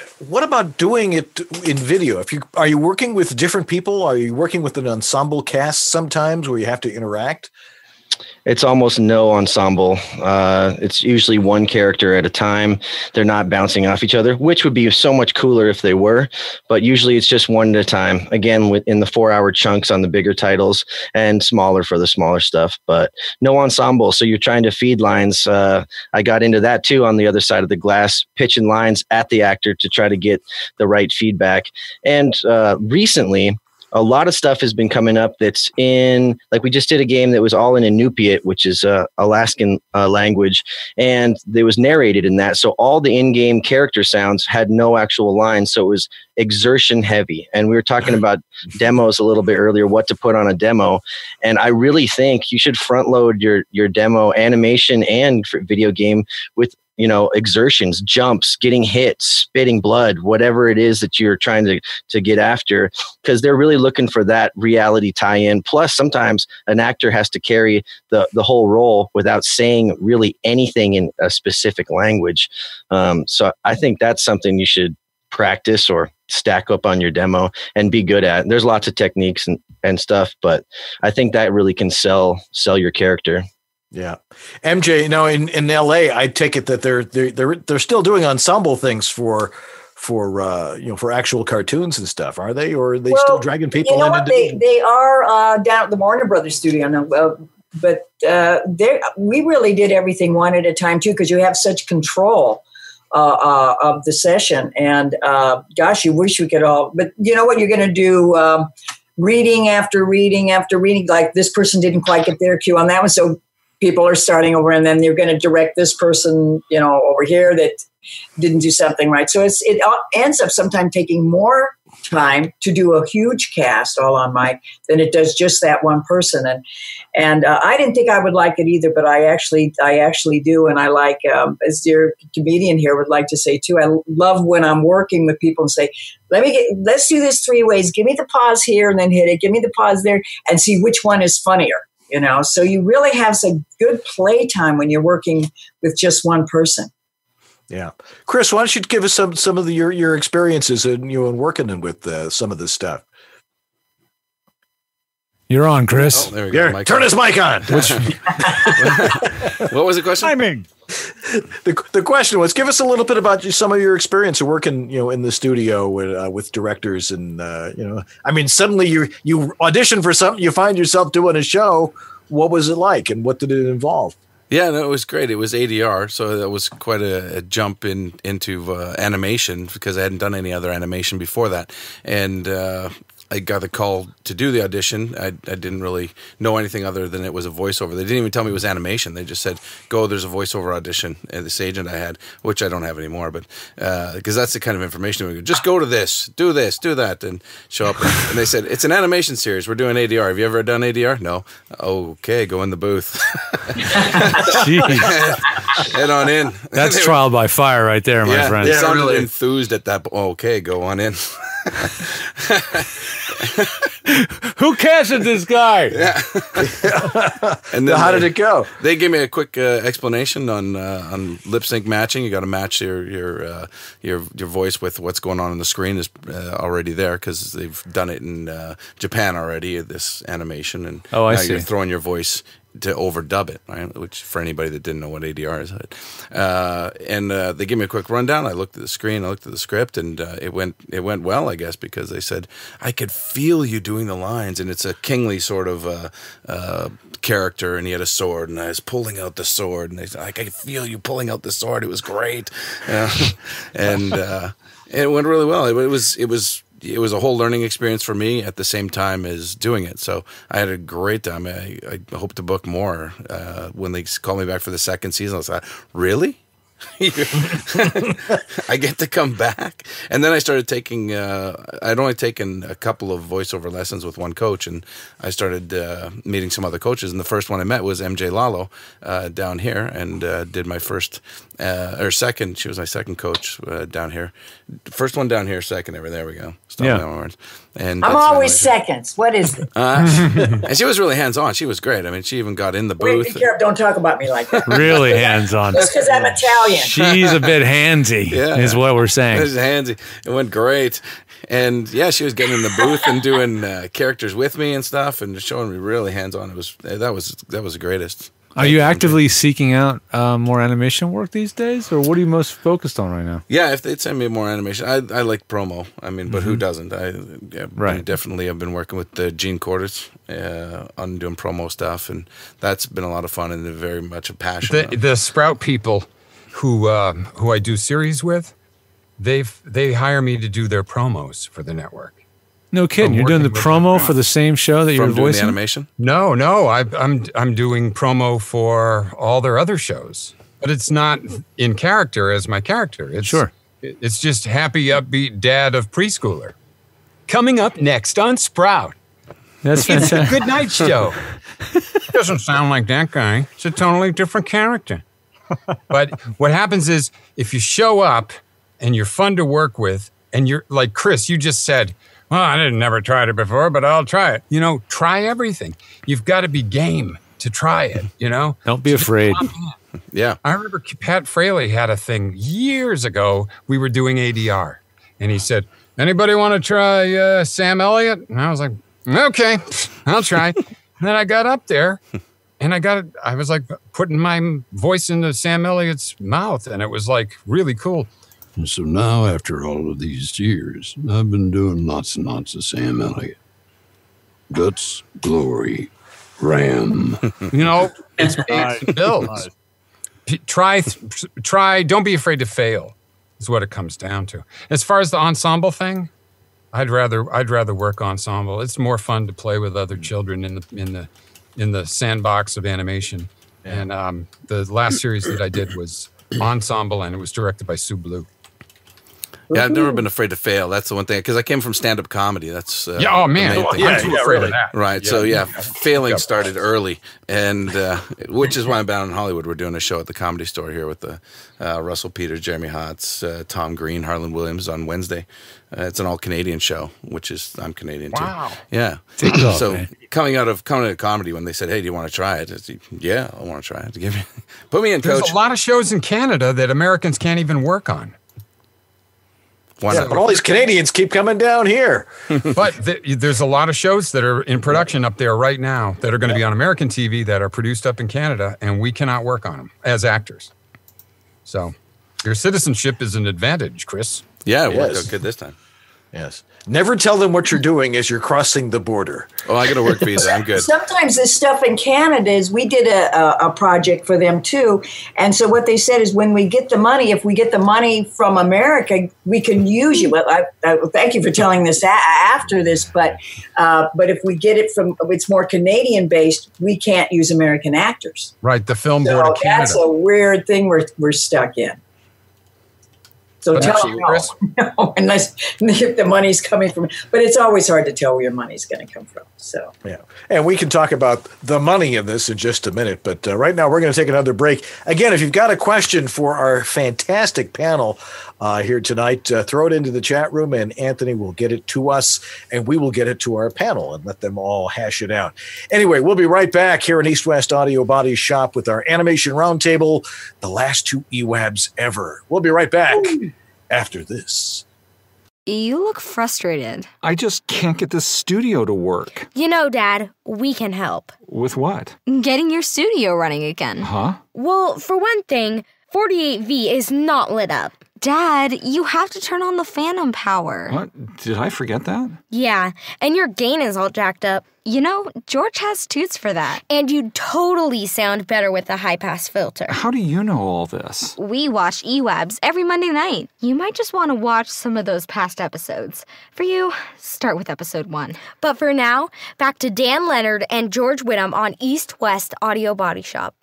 doing it in video? Are you working with different people? Are you working with an ensemble cast sometimes where you have to interact? It's almost no ensemble. It's usually one character at a time. They're not bouncing off each other, which would be so much cooler if they were. But usually it's just one at a time. Again, within the 4-hour chunks on the bigger titles and smaller for the smaller stuff. But no ensemble. So you're trying to feed lines. I got into that too on the other side of the glass, pitching lines at the actor to try to get the right feedback. And recently, a lot of stuff has been coming up that's in, like we just did a game that was all in Inupiat, which is Alaskan language, and it was narrated in that. So all the in-game character sounds had no actual lines, so it was exertion heavy. And we were talking about demos a little bit earlier, what to put on a demo. And I really think you should front load your demo animation and video game with exertions, jumps, getting hit, spitting blood, whatever it is that you're trying to get after, because they're really looking for that reality tie-in. Plus, sometimes an actor has to carry the whole role without saying really anything in a specific language. So I think that's something you should practice or stack up on your demo and be good at. There's lots of techniques and stuff, but I think that really can sell your character. Yeah. MJ, now in LA, I take it that they're still doing ensemble things for actual cartoons and stuff, are they? Or are they still dragging people in? What? They are down at the Warner Brothers studio now. But we really did everything one at a time too, because you have such control of the session. And gosh, you wish we could all. But you know what? You're going to do reading after reading after reading. Like this person didn't quite get their cue on that one, so people are starting over, and then you're going to direct this person, over here that didn't do something right. So it ends up sometimes taking more time to do a huge cast all on mic than it does just that one person. And I didn't think I would like it either, but I actually do. And I like, as your comedian here would like to say too, I love when I'm working with people and say, let's do this 3 ways. Give me the pause here and then hit it. Give me the pause there and see which one is funnier. So you really have some good play time when you're working with just one person. Yeah, Chris, why don't you give us some of your experiences in working with some of this stuff? You're on, Chris. Oh, there we go. Turn his mic on. What was the question? Timing. The question was, give us a little bit about some of your experience of working, in the studio with directors, and I mean, suddenly you audition for something, you find yourself doing a show. What was it like, and what did it involve? Yeah, no, it was great. It was ADR, so that was quite a jump into animation, because I hadn't done any other animation before that, and I got the call to do the audition. I didn't really know anything other than it was a voiceover. They didn't even tell me it was animation. They just said, go, there's a voiceover audition. And this agent I had, which I don't have anymore, but because that's the kind of information we go, just go to this, do that, and show up. And they said, it's an animation series. We're doing ADR. Have you ever done ADR? No. Okay, go in the booth. Head on in. That's trial by fire right there, my friend. They sounded really enthused at that. Okay, go on in. Who casted this guy? Yeah. And then how did it go? They gave me a quick explanation on lip sync matching. You got to match your voice with what's going on the screen is already there, because they've done it in Japan already. This animation, and I now see. You're throwing your voice to overdub it, right? Which, for anybody that didn't know what ADR is, and they gave me a quick rundown. I looked at the screen, I looked at the script, and it went well, I guess, because they said I could feel you doing the lines, and it's a kingly sort of character, and he had a sword, and I was pulling out the sword, and they said, I could feel you pulling out the sword. It was great, and it went really well. It was a whole learning experience for me at the same time as doing it. So I had a great time. I hope to book more. When they called me back for the second season, I was like, really? I get to come back? And then I started taking, I'd only taken a couple of voiceover lessons with one coach, and I started meeting some other coaches. And the first one I met was MJ Lalo down here, and did my first, or second, she was my second coach down here. First one down here, second ever. There we go. Stop my words. And I'm always seconds. What is it? And she was really hands-on. She was great. I mean, she even got in the booth. Wait, be careful. Don't talk about me like that. Really hands-on. Just because I'm Italian. She's a bit handsy, is what we're saying. It was handsy. It went great. And yeah, she was getting in the booth and doing characters with me and stuff, and showing me really hands-on. That was the greatest. Are you actively seeking out more animation work these days, or what are you most focused on right now? Yeah, if they'd send me more animation, I like promo. I mean, but who doesn't? I definitely have been working with Gene Cordes on doing promo stuff, and that's been a lot of fun and very much a passion. The Sprout people who I do series with, they hire me to do their promos for the network. No kidding. You're doing the promo for the same show that you're voicing? The animation? No. I'm doing promo for all their other shows, but it's not in character as my character. It's just happy, upbeat dad of preschooler. Coming up next on Sprout. That's fantastic. It's a good night show. Doesn't sound like that guy. It's a totally different character. But what happens is, if you show up and you're fun to work with, and you're like Chris, you just said, well, I never tried it before, but I'll try it. Try everything. You've got to be game to try it, Don't be afraid. Yeah. I remember Pat Fraley had a thing years ago. We were doing ADR, and he said, anybody want to try Sam Elliott? And I was like, okay, I'll try. And then I got up there, and I was like putting my voice into Sam Elliott's mouth, and it was like really cool. And so now, after all of these years, I've been doing lots and lots of Sam Elliott. Guts, glory, ram. It's big builds. Try. Don't be afraid to fail. Is what it comes down to. As far as the ensemble thing, I'd rather work ensemble. It's more fun to play with other children in the sandbox of animation. Yeah. And the last series that I did was ensemble, and it was directed by Sue Blue. Yeah, I've never been afraid to fail. That's the one thing, because I came from stand-up comedy. That's oh man, I'm too afraid of that. Right. Yeah. So failing started early, and which is why I'm down in Hollywood. We're doing a show at the Comedy Store here with Russell Peters, Jeremy Hotz, Tom Green, Harlan Williams on Wednesday. It's an all-Canadian show, which is I'm Canadian too. Wow. Yeah. TikTok, so man. coming out of comedy, when they said, "Hey, do you want to try it?" I said, yeah, I want to try it. Put me in, There's coach. a lot of shows in Canada that Americans can't even work on. Why not? But all these Canadians keep coming down here. But there's a lot of shows that are in production up there right now that are going to be on American TV that are produced up in Canada, and we cannot work on them as actors. So your citizenship is an advantage, Chris. Yeah, it worked out good this time. Yes. Never tell them what you're doing as you're crossing the border. Oh, I got a work visa. I'm good. Sometimes this stuff in Canada is, we did a project for them too. And so what they said is, when we get the money, if we get the money from America, we can use you. Well, I thank you for telling this after this, but if we get it from, it's more Canadian based, we can't use American actors. Right, the Film Board of Canada. That's a weird thing we're stuck in. So tell them no, unless if the money's coming from. But it's always hard to tell where your money's going to come from. So yeah, and we can talk about the money in this in just a minute. But right now, we're going to take another break. Again, if you've got a question for our fantastic panel here tonight, throw it into the chat room, and Anthony will get it to us, and we will get it to our panel and let them all hash it out. Anyway, we'll be right back here in East West Audio Body Shop with our Animation Roundtable, the last 2 EWABs ever. We'll be right back after this. You look frustrated. I just can't get this studio to work. You know, Dad, we can help. With what? Getting your studio running again. Huh? Well, for one thing, 48V is not lit up. Dad, you have to turn on the phantom power. What? Did I forget that? Yeah, and your gain is all jacked up. You know, George has toots for that. And you totally sound better with the high-pass filter. How do you know all this? We watch EWABs every Monday night. You might just want to watch some of those past episodes. For you, start with episode 1. But for now, back to Dan Leonard and George Whittam on East West Audio Body Shop.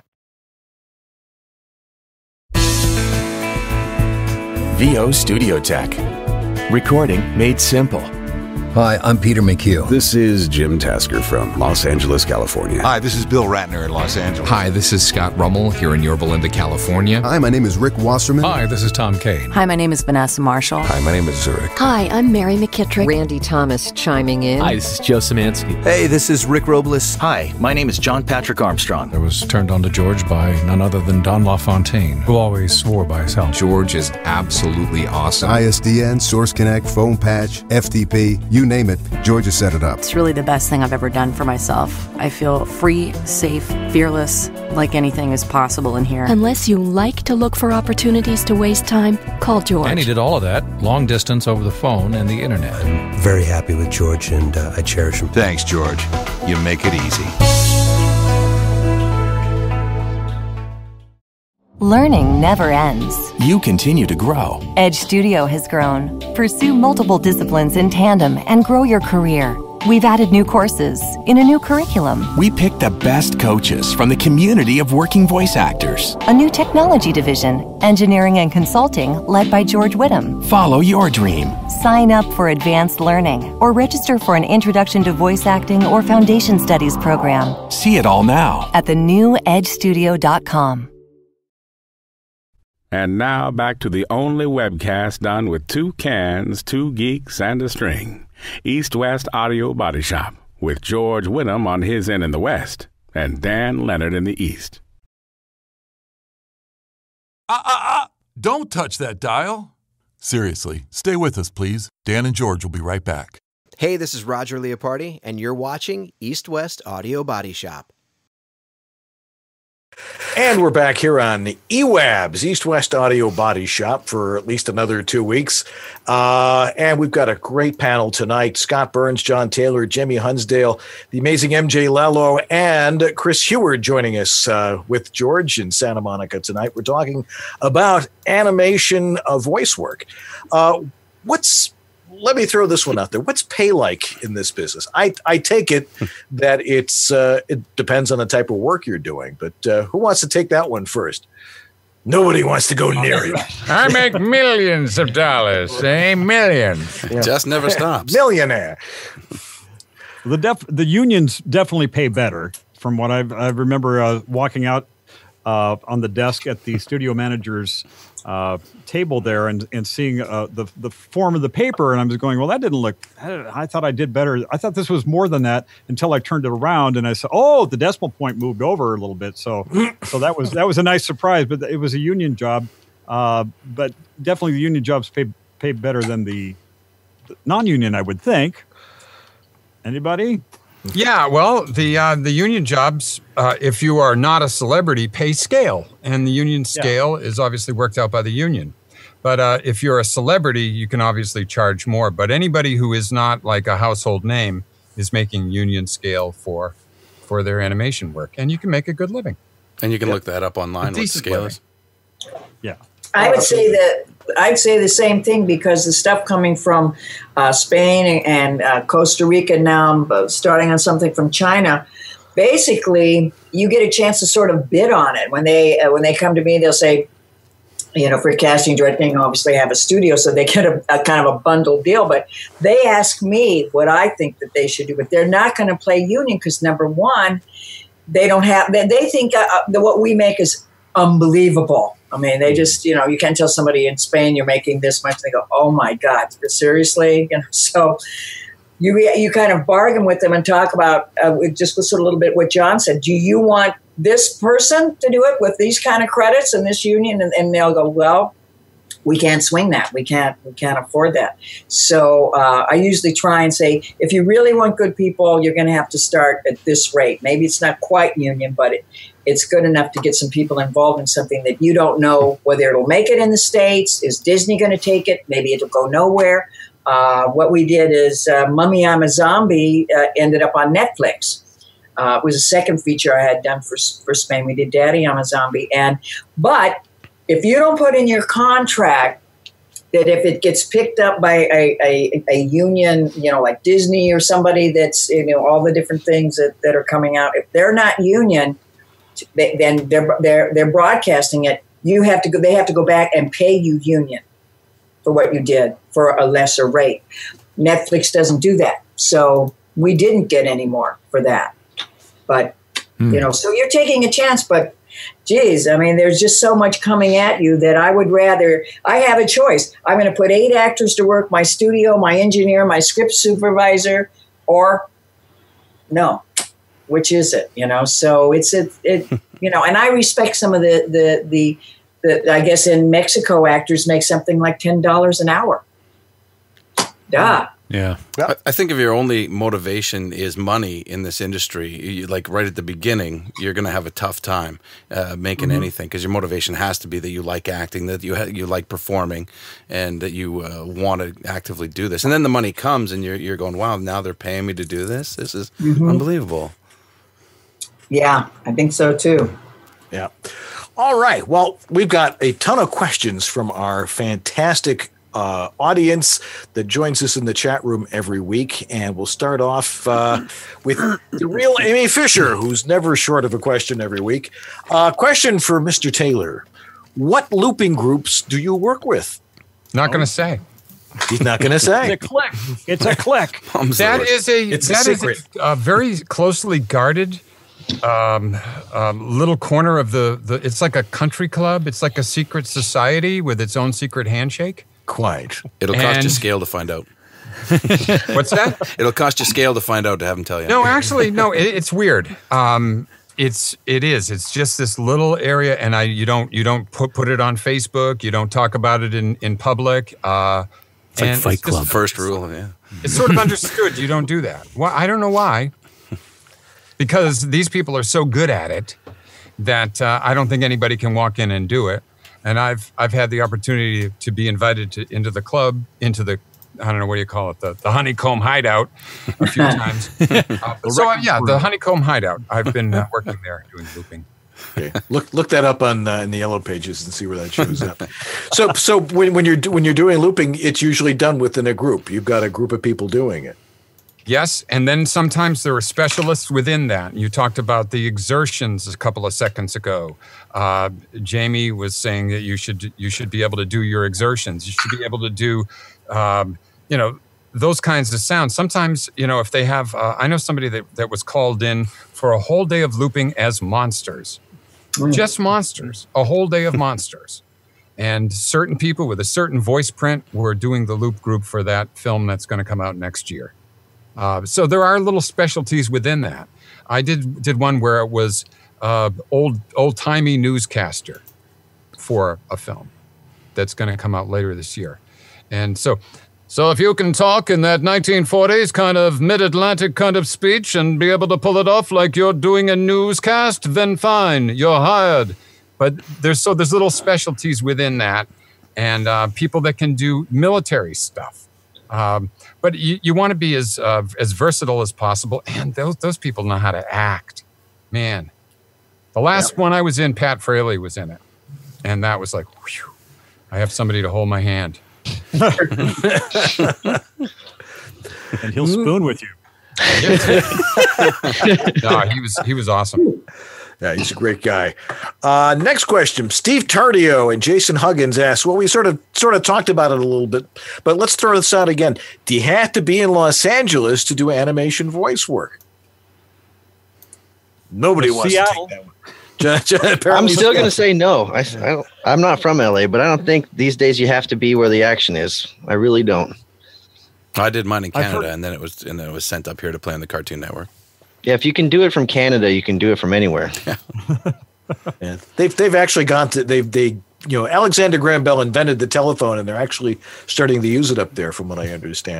VO Studio Tech. Recording made simple. Hi, I'm Peter McHugh. This is Jim Tasker from Los Angeles, California. Hi, this is Bill Ratner in Los Angeles. Hi, this is Scott Rummel here in Yorba Linda, California. Hi, my name is Rick Wasserman. Hi, this is Tom Kane. Hi, my name is Vanessa Marshall. Hi, my name is Zurich. Hi, I'm Mary McKittrick. Randy Thomas chiming in. Hi, this is Joe Szymanski. Hey, this is Rick Robles. Hi, my name is John Patrick Armstrong. I was turned on to George by none other than Don LaFontaine, who always swore by his help. George is absolutely awesome. ISDN, Source Connect, Phone Patch, FTP, you name it, George has set it up. It's really the best thing I've ever done for myself. I feel free, safe, fearless, like anything is possible in here. Unless you like to look for opportunities to waste time, call George. And he did all of that, long distance over the phone and the internet. I'm very happy with George, and I cherish him. Thanks, George. You make it easy. Learning never ends. You continue to grow. Edge Studio has grown. Pursue multiple disciplines in tandem and grow your career. We've added new courses in a new curriculum. We picked the best coaches from the community of working voice actors. A new technology division, engineering and consulting, led by George Whittam. Follow your dream. Sign up for advanced learning or register for an Introduction to Voice Acting or Foundation Studies program. See it all now at thenewedgestudio.com. And now back to the only webcast done with 2 cans, 2 geeks, and a string. East West Audio Body Shop with George Whittam on his end in the West and Dan Leonard in the East. Don't touch that dial. Seriously, stay with us, please. Dan and George will be right back. Hey, this is Roger Leopardi, and you're watching East West Audio Body Shop. And we're back here on EWABs, East West Audio Body Shop, for at least another 2 weeks. And we've got a great panel tonight. Scott Burns, John Taylor, Jimmy Hunsdale, the amazing MJ Lello, and Chris Heward joining us with George in Santa Monica tonight. We're talking about animation voice work. Let me throw this one out there. What's pay like in this business? I take it that it depends on the type of work you're doing, but who wants to take that one first? Nobody wants to go near you. I make millions of dollars, millions. Yeah. Just never stops. Millionaire. The unions definitely pay better. From what I remember walking out on the desk at the studio manager's table there and seeing the form of the paper, and I was going, well, that didn't look. I thought I did better. I thought this was more than that until I turned it around and I said, oh, the decimal point moved over a little bit. So that was a nice surprise. But it was a union job. But definitely the union jobs pay better than the non-union, I would think. Anybody? Yeah, well, the union jobs, if you are not a celebrity, pay scale. And the union scale is obviously worked out by the union. But if you're a celebrity, you can obviously charge more. But anybody who is not like a household name is making union scale for their animation work. And you can make a good living. And you can look that up online, what the scale is. Yeah. I would say that I'd say the same thing because the stuff coming from Spain and Costa Rica now, I'm starting on something from China. Basically, you get a chance to sort of bid on it when they come to me. They'll say, for casting, directing, obviously have a studio, so they get a kind of a bundle deal. But they ask me what I think that they should do, but they're not going to play union because number one, they don't have. They think that what we make is unbelievable. I mean, they just, you can't tell somebody in Spain you're making this much. They go, oh, my God, seriously? So you kind of bargain with them and talk about, just sort of a little bit what John said. Do you want this person to do it with these kind of credits and this union? And they'll go, well, we can't swing that. We can't afford that. So I usually try and say, if you really want good people, you're going to have to start at this rate. Maybe it's not quite union, but it's good enough to get some people involved in something that you don't know whether it'll make it in the States. Is Disney going to take it? Maybe it'll go nowhere. What we did is Mummy, I'm a Zombie ended up on Netflix. It was a second feature I had done for Spain. We did Daddy, I'm a Zombie. But if you don't put in your contract that if it gets picked up by a union, like Disney or somebody that's, all the different things that are coming out, if they're not union, then they're broadcasting it. They have to go back and pay you union for what you did for a lesser rate. Netflix doesn't do that, so we didn't get any more for that. But so you're taking a chance. But geez, I mean, there's just so much coming at you that I would rather. I have a choice. I'm going to put 8 actors to work: my studio, my engineer, my script supervisor, or no. Which is it? So it's and I respect some of the I guess in Mexico actors make something like $10 an hour. Duh. Yeah. I think if your only motivation is money in this industry, like right at the beginning, you're going to have a tough time making anything because your motivation has to be that you like acting, that you like performing, and that you want to actively do this. And then the money comes and you're going, wow, now they're paying me to do this? This is unbelievable. Yeah, I think so too. Yeah. All right. Well, we've got a ton of questions from our fantastic audience that joins us in the chat room every week. And we'll start off with the real Amy Fisher, who's never short of a question every week. Question for Mr. Taylor. What looping groups do you work with? Not going to say. He's not going to say. It's a click. That is a very closely guarded little corner of the it's like a country club. It's like a secret society with its own secret handshake. Quite. It'll cost you scale to find out. What's that? It'll cost you scale to find out, to have them tell you. No, actually, no. It's weird. It is. It's just this little area, and you don't put it on Facebook. You don't talk about it in public. It's like Fight Club. First rule. Yeah. It's sort of understood. You don't do that. Well, I don't know why. Because these people are so good at it that I don't think anybody can walk in and do it. And I've had the opportunity to be invited into the club, into the, I don't know, what do you call it, the Honeycomb Hideout a few times. The Honeycomb Hideout. I've been working there doing looping. Okay. Look that up in the Yellow Pages and see where that shows up. So when you're doing looping, it's usually done within a group. You've got a group of people doing it. Yes, and then sometimes there are specialists within that. You talked about the exertions a couple of seconds ago. Jamie was saying that you should be able to do your exertions. You should be able to do, those kinds of sounds. Sometimes, if they have, I know somebody that was called in for a whole day of looping as monsters, just monsters, a whole day of monsters. And certain people with a certain voice print were doing the loop group for that film that's going to come out next year. So there are little specialties within that. I did one where it was old-timey newscaster for a film that's going to come out later this year. And so if you can talk in that 1940s kind of mid-Atlantic kind of speech and be able to pull it off like you're doing a newscast, then fine, you're hired. But there's little specialties within that, and people that can do military stuff. But you want to be as versatile as possible, and those people know how to act. Man, the last one I was in, Pat Fraley was in it, and that was like, whew, I have somebody to hold my hand. And he'll spoon with you. No, he was awesome. Yeah, he's a great guy. Next question. Steve Tardio and Jason Huggins asked, well, we sort of talked about it a little bit, but let's throw this out again. Do you have to be in Los Angeles to do animation voice work? Nobody wants Seattle. to take that one. I'm still going to say no. I'm not from LA, but I don't think these days you have to be where the action is. I really don't. I did mine in Canada, and then it was sent up here to play on the Cartoon Network. Yeah, if you can do it from Canada, you can do it from anywhere. Yeah. They've actually gone to Alexander Graham Bell invented the telephone, and they're actually starting to use it up there, from what I understand.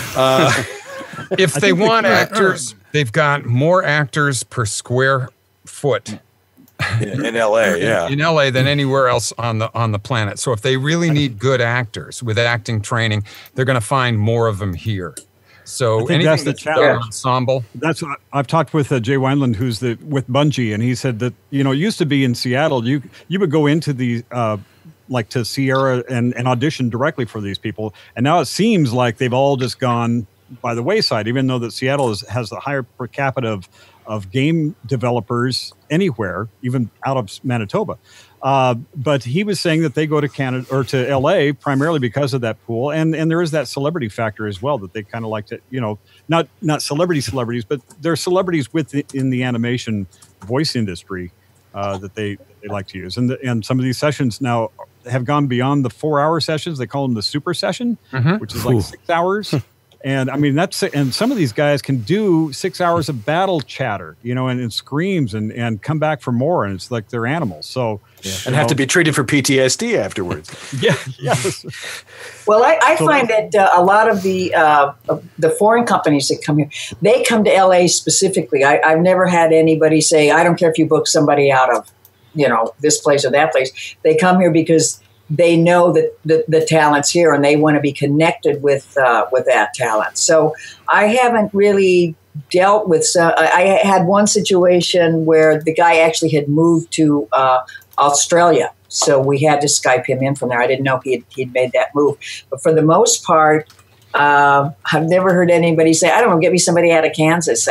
If they want actors, they've got more actors per square foot in LA, yeah, in LA than anywhere else on the planet. So if they really need good actors with acting training, they're going to find more of them here. So anything that's the challenge. Ensemble. That's what I've talked with Jay Wineland, who's with Bungie, and he said that it used to be in Seattle. You would go into the like to Sierra and audition directly for these people, and now it seems like they've all just gone by the wayside. Even though that Seattle has the higher per capita of game developers anywhere, even out of Manitoba. But he was saying that they go to Canada or to LA primarily because of that pool. And there is that celebrity factor as well, that they kind of like to, not celebrities, but they're celebrities in the animation voice industry that they like to use. And some of these sessions now have gone beyond the 4-hour sessions. They call them the super session, which is like 6 hours. And I mean, and some of these guys can do 6 hours of battle chatter, and screams and come back for more. And it's like they're animals. So, and have to be treated for PTSD afterwards. Yes. Well, I find that a lot of the foreign companies that come here, they come to LA specifically. I've never had anybody say, I don't care if you book somebody out of, this place or that place. They come here because they know that the talent's here and they want to be connected with that talent. So I haven't really dealt with I had one situation where the guy actually had moved to Australia. So we had to Skype him in from there. I didn't know he'd made that move. But for the most part, I've never heard anybody say, I don't know, get me somebody out of Kansas.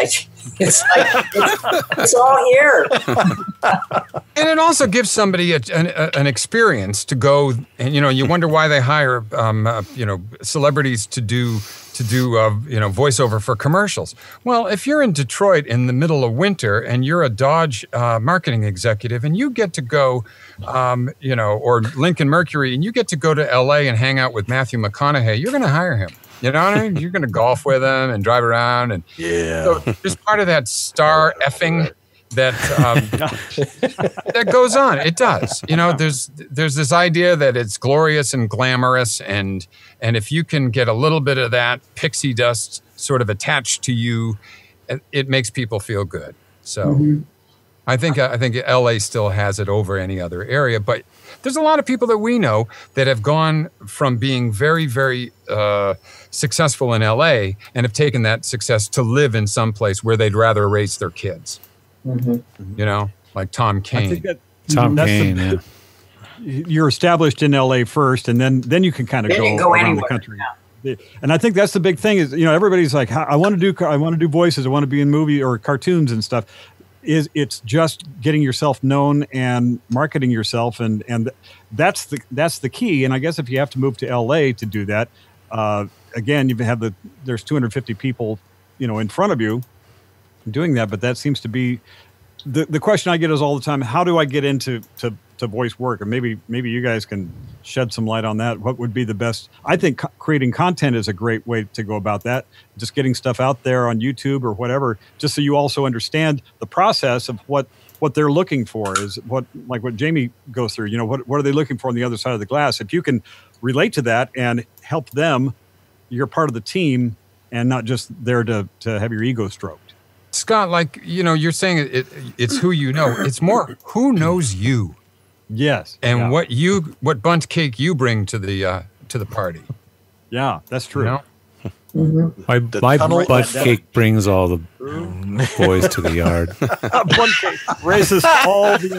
It's all here. And it also gives somebody an experience to go, and you wonder why they hire celebrities to do voiceover for commercials. Well, if you're in Detroit in the middle of winter and you're a Dodge marketing executive and you get to go, or Lincoln Mercury, and you get to go to LA and hang out with Matthew McConaughey, you're going to hire him. You know what I mean? You're going to golf with him and drive around, and so just part of that star effing that that goes on. It does. There's this idea that it's glorious and glamorous, and if you can get a little bit of that pixie dust sort of attached to you, it makes people feel good. So I think LA still has it over any other area, but there's a lot of people that we know that have gone from being very, very successful in LA and have taken that success to live in some place where they'd rather raise their kids. Like Tom Kane. I think you're established in LA first, and then you can kind of go around the country. And I think that's the big thing is, everybody's like, I want to do voices. I want to be in movie or cartoons and stuff. It's just getting yourself known and marketing yourself. And that's the key. And I guess if you have to move to LA to do that, again, there's 250 people, in front of you doing that. But that seems to be the question I get is all the time, how do I get into voice work? And maybe you guys can shed some light on that. What would be the best? I think creating content is a great way to go about that. Just getting stuff out there on YouTube or whatever, just so you also understand the process of what they're looking for is what Jamie goes through. What are they looking for on the other side of the glass? If you can relate to that and help them, you're part of the team and not just there to have your ego stroked. Scott, you're saying it's who you know. It's more who knows you. Yes. And what bundt cake you bring to the party. Yeah, that's true. Mm-hmm. My bundt cake brings all the boys to the yard. Bundt cake raises all the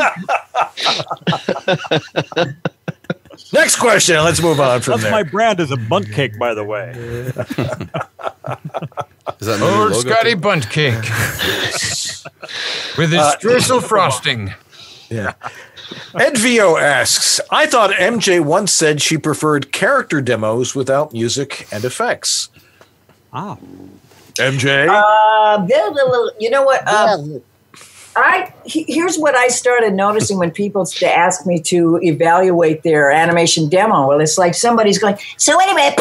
Next question. Let's move on from That's there. my brand is a bundt cake, by the way. Is that Old Scotty bundt cake with his streusel frosting. Yeah. Ed Vio asks, I thought MJ once said she preferred character demos without music and effects. Ah. MJ? You know what? Here's what I started noticing when people ask me to evaluate their animation demo. Well, it's like somebody's going, so anyway, and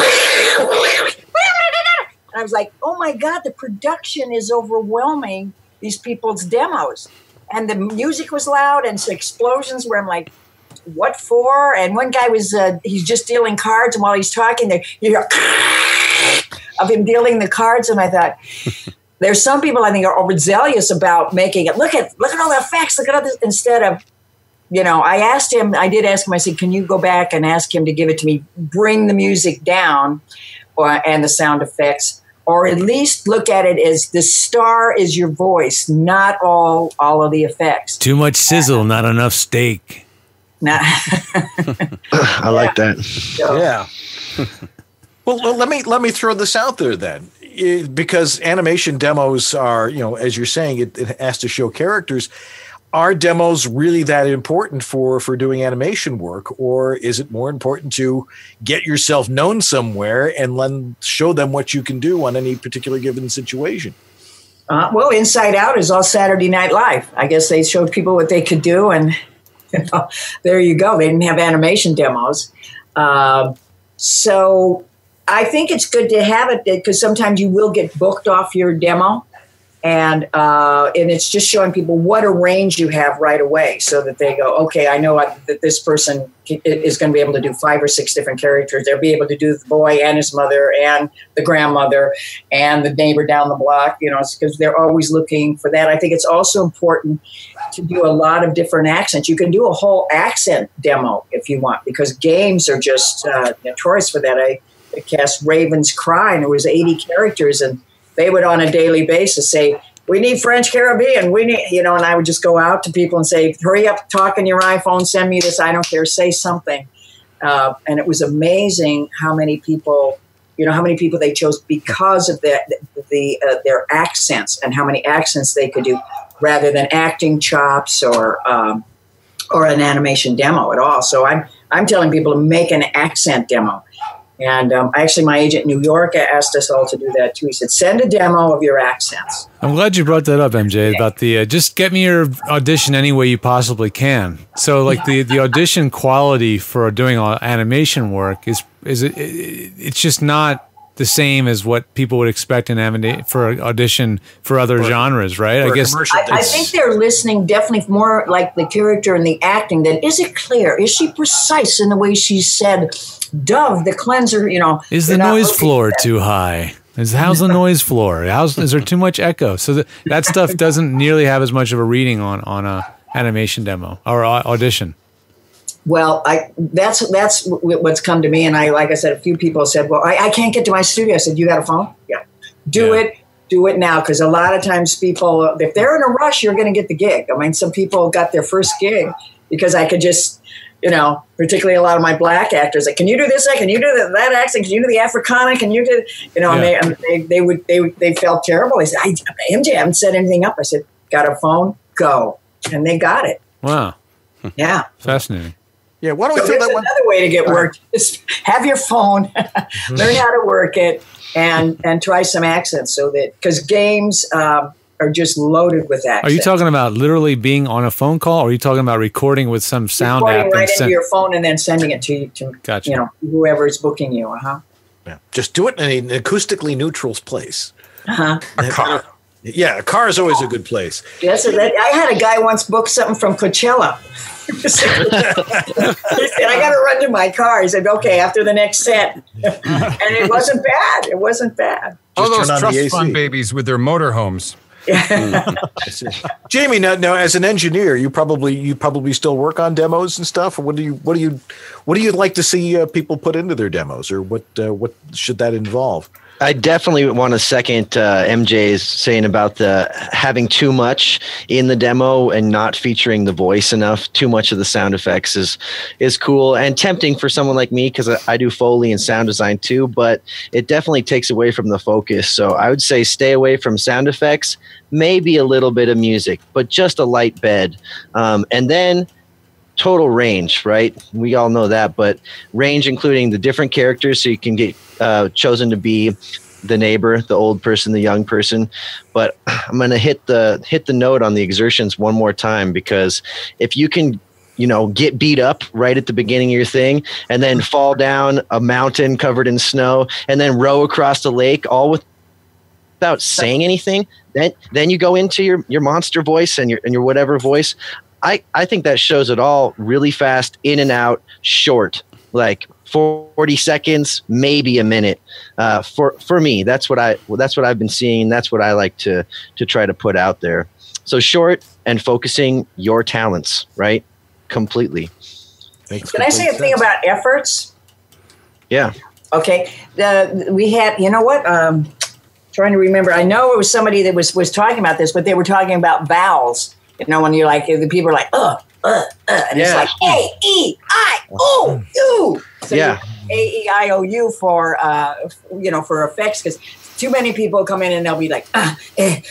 I was like, oh my God, the production is overwhelming these people's demos. And the music was loud and explosions where I'm like, what for? And one guy was, he's just dealing cards. And while he's talking, you hear of him dealing the cards. And I thought, there's some people I think are overzealous about making it. Look at all the effects. Look at all this. Instead of, I did ask him, I said, can you go back and ask him to give it to me? Bring the music down and the sound effects. Or at least look at it as the star is your voice, not all of the effects. Too much sizzle, not enough steak. I like that. So, yeah. Well, let me throw this out there then, because animation demos are, as you're saying, it has to show characters. Are demos really that important for doing animation work, or is it more important to get yourself known somewhere and then show them what you can do on any particular given situation? Well, Inside Out is all Saturday Night Live. I guess they showed people what they could do, and there you go. They didn't have animation demos. So I think it's good to have it because sometimes you will get booked off your demo. And it's just showing people what a range you have right away so that they go, okay, I know that this person is going to be able to do 5 or 6 different characters. They'll be able to do the boy and his mother and the grandmother and the neighbor down the block, because they're always looking for that. I think it's also important to do a lot of different accents. You can do a whole accent demo if you want, because games are just notorious for that. I cast Raven's Cry, and it was 80 characters, and they would on a daily basis say, we need French Caribbean. We need, and I would just go out to people and say, hurry up, talk on your iPhone, send me this. I don't care. Say something. And it was amazing how many people they chose because of their accents and how many accents they could do rather than acting chops or an animation demo at all. So I'm telling people to make an accent demo. And actually, my agent in New York asked us all to do that, too. He said, send a demo of your accents. I'm glad you brought that up, MJ, about the just get me your audition any way you possibly can. So, the audition quality for doing animation work it's just not the same as what people would expect for audition for other genres, right? I guess I think they're listening definitely more like the character and the acting. Than is it clear? Is she precise in the way she said? Dove, the cleanser, Is the noise floor too high? How's the noise floor? Is there too much echo? So that stuff doesn't nearly have as much of a reading on a animation demo or audition. Well, that's what's come to me, and like I said, a few people said, "Well, I can't get to my studio." I said, "You got a phone? Yeah, do it now," because a lot of times people, if they're in a rush, you're going to get the gig. I mean, some people got their first gig. because I could just, particularly a lot of my black actors, like, can you do this? Can you do that accent? Can you do the Africana? Can you do, and they felt terrible. They said, MJ, I haven't set anything up. I said, got a phone? Go. And they got it. Wow. Yeah. Fascinating. Yeah, why don't we So throw there's that one? another way to get work. Just have your phone, learn how to work it, and try some accents. So that, because games are just loaded with accents. Are you talking about literally being on a phone call, or are you talking about recording with some sound recording app? right into your phone and then sending it to Gotcha. Whoever is booking you. Yeah. Just do it in an acoustically neutral place. A car. Yeah, a car is always a good place. Yes, I had a guy once book something from Coachella. He said, I got to run to my car. He said, okay, after the next set. And it wasn't bad. It wasn't bad. All those trust fund babies with their motorhomes. Jamie, now as an engineer, you probably still work on demos and stuff. Or what do you like to see people put into their demos, or what should that involve? I definitely want to second MJ's saying about the having too much in the demo and not featuring the voice enough. Too much of the sound effects is cool and tempting for someone like me, because I do Foley and sound design too, but it definitely takes away from the focus. So I would say stay away from sound effects, maybe a little bit of music, but just a light bed. And then total range, right? We all know that, but range including the different characters, so you can get chosen to be the neighbor, the old person, the young person. But I'm going to hit the note on the exertions one more time, because if you can get beat up right at the beginning of your thing and then fall down a mountain covered in snow and then row across the lake all without saying anything, then you go into your monster voice and your whatever voice. I think that shows it all really fast, in and out, short, like 40 seconds, maybe a minute. For me, that's what I've been seeing. That's what I like to try to put out there. So short and focusing your talents, right? Completely. Can I say a thing about efforts? Yeah. Okay. We had, trying to remember. I know it was somebody that was talking about this, but they were talking about vowels. When you're like, the people are like, and it's like A, E, I, O, U. So A, E, I, O, U for effects, because too many people come in and they'll be like, and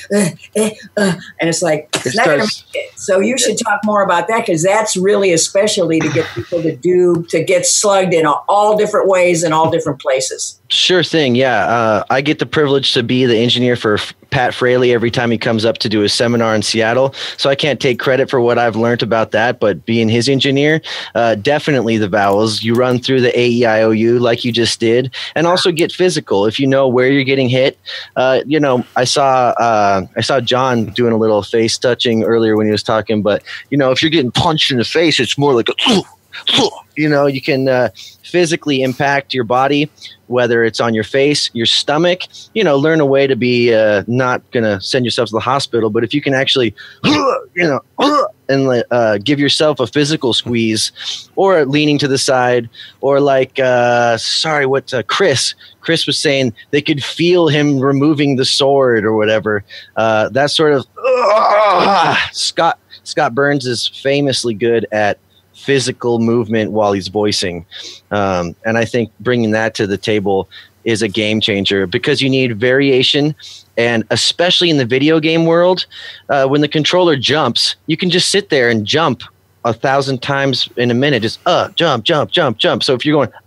it's like, it's not gonna make it. So you should talk more about that, because that's really a specialty to get people to get slugged in all different ways in all different places. Sure thing. Yeah. I get the privilege to be the engineer for Pat Fraley every time he comes up to do a seminar in Seattle. So I can't take credit for what I've learned about that, but being his engineer, definitely the vowels. You run through the A-E-I-O-U like you just did, and also get physical. If you know where you're getting hit, I saw John doing a little face touching earlier when he was talking, but if you're getting punched in the face, it's more like you can physically impact your body, whether it's on your face, your stomach, learn a way to be not going to send yourself to the hospital. But if you can actually, and give yourself a physical squeeze, or leaning to the side, or like, Chris was saying, they could feel him removing the sword or whatever. That sort of, Scott Burns is famously good at physical movement while he's voicing. And I think bringing that to the table is a game changer, because you need variation. And especially in the video game world, when the controller jumps, you can just sit there and jump 1,000 times in a minute. Just jump, jump, jump, jump. So if you're going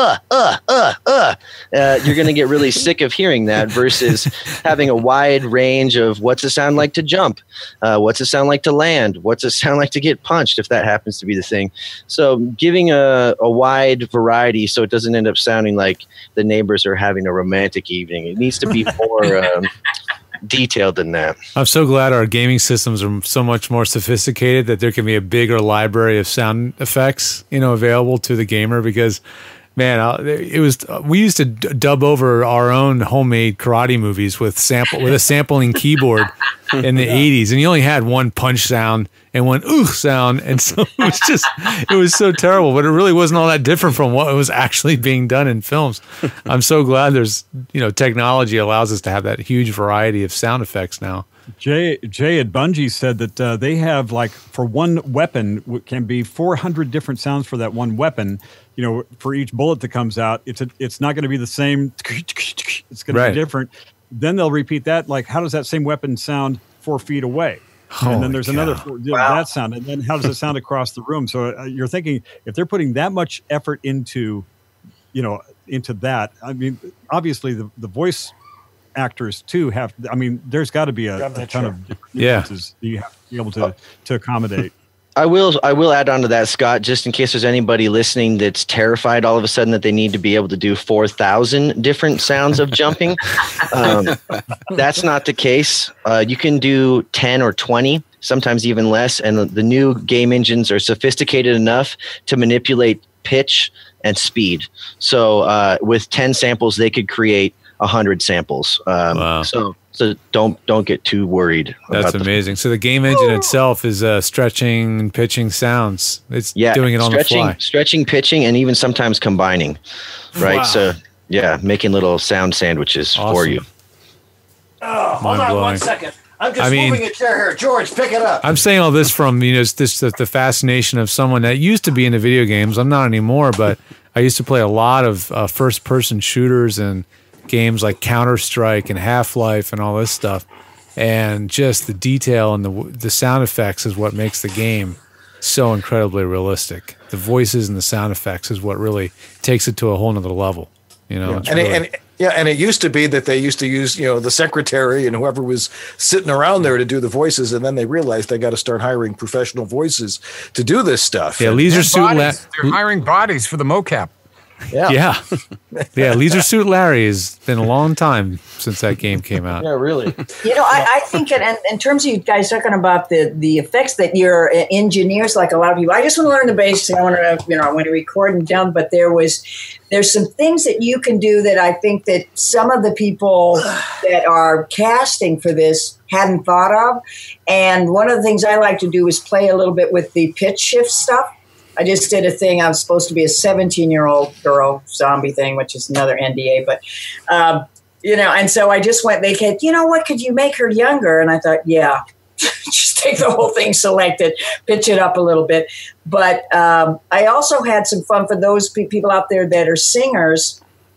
you're going to get really sick of hearing that, versus having a wide range of what's it sound like to jump, what's it sound like to land, what's it sound like to get punched, if that happens to be the thing. So giving a wide variety, so it doesn't end up sounding like the neighbors are having a romantic evening. It needs to be more detailed than that. I'm so glad our gaming systems are so much more sophisticated that there can be a bigger library of sound effects, available to the gamer, because man, we used to dub over our own homemade karate movies with a sampling keyboard in the 80s, and you only had one punch sound and one sound, and so it was so terrible, but it really wasn't all that different from what was actually being done in films. I'm so glad there's technology allows us to have that huge variety of sound effects now. Jay at Bungie said that they have like for one weapon can be 400 different sounds for that one weapon. You know, for each bullet that comes out, it's not going to be the same. It's going to be different. Then they'll repeat that. Like, how does that same weapon sound 4 feet away? And then there's another that sound. And then how does it sound across the room? So you're thinking if they're putting that much effort into, into that. I mean, obviously the voice actors too have. I mean, there's got to be a ton of different nuances you have to be able to accommodate. I will add on to that, Scott, just in case there's anybody listening that's terrified all of a sudden that they need to be able to do 4,000 different sounds of jumping. That's not the case. You can do 10 or 20, sometimes even less. And the new game engines are sophisticated enough to manipulate pitch and speed. So with 10 samples, they could create 100 samples. Wow. So don't get too worried. That's amazing. So the game engine itself is stretching and pitching sounds. It's doing it on the fly. Stretching, pitching, and even sometimes combining. Right. Wow. So making little sound sandwiches for you. Oh, hold on 1 second. I'm just moving a chair here. George, pick it up. I'm saying all this from the fascination of someone that used to be into video games. I'm not anymore, but I used to play a lot of first-person shooters and games like Counter-Strike and Half-Life and all this stuff, and just the detail and the sound effects is what makes the game so incredibly realistic. The voices and the sound effects is what really takes it to a whole nother level. And it used to be that they used to use the secretary and whoever was sitting around there to do the voices, and then they realized they got to start hiring professional voices to do this stuff. Yeah, Leisure Suit. They're hiring bodies for the mocap. Yeah. Leisure Suit Larry has been a long time since that game came out. Yeah, really. I think in terms of you guys talking about the effects that you're engineers, like a lot of people, I just want to learn the basics. I want to record and down, but there's some things that you can do that I think that some of the people that are casting for this hadn't thought of. And one of the things I like to do is play a little bit with the pitch shift stuff. I just did a thing. I was supposed to be a 17-year-old girl zombie thing, which is another NDA. But, and so I just went, they said, what, could you make her younger? And I thought, just take the whole thing, select it, pitch it up a little bit. But I also had some fun for those people out there that are singers.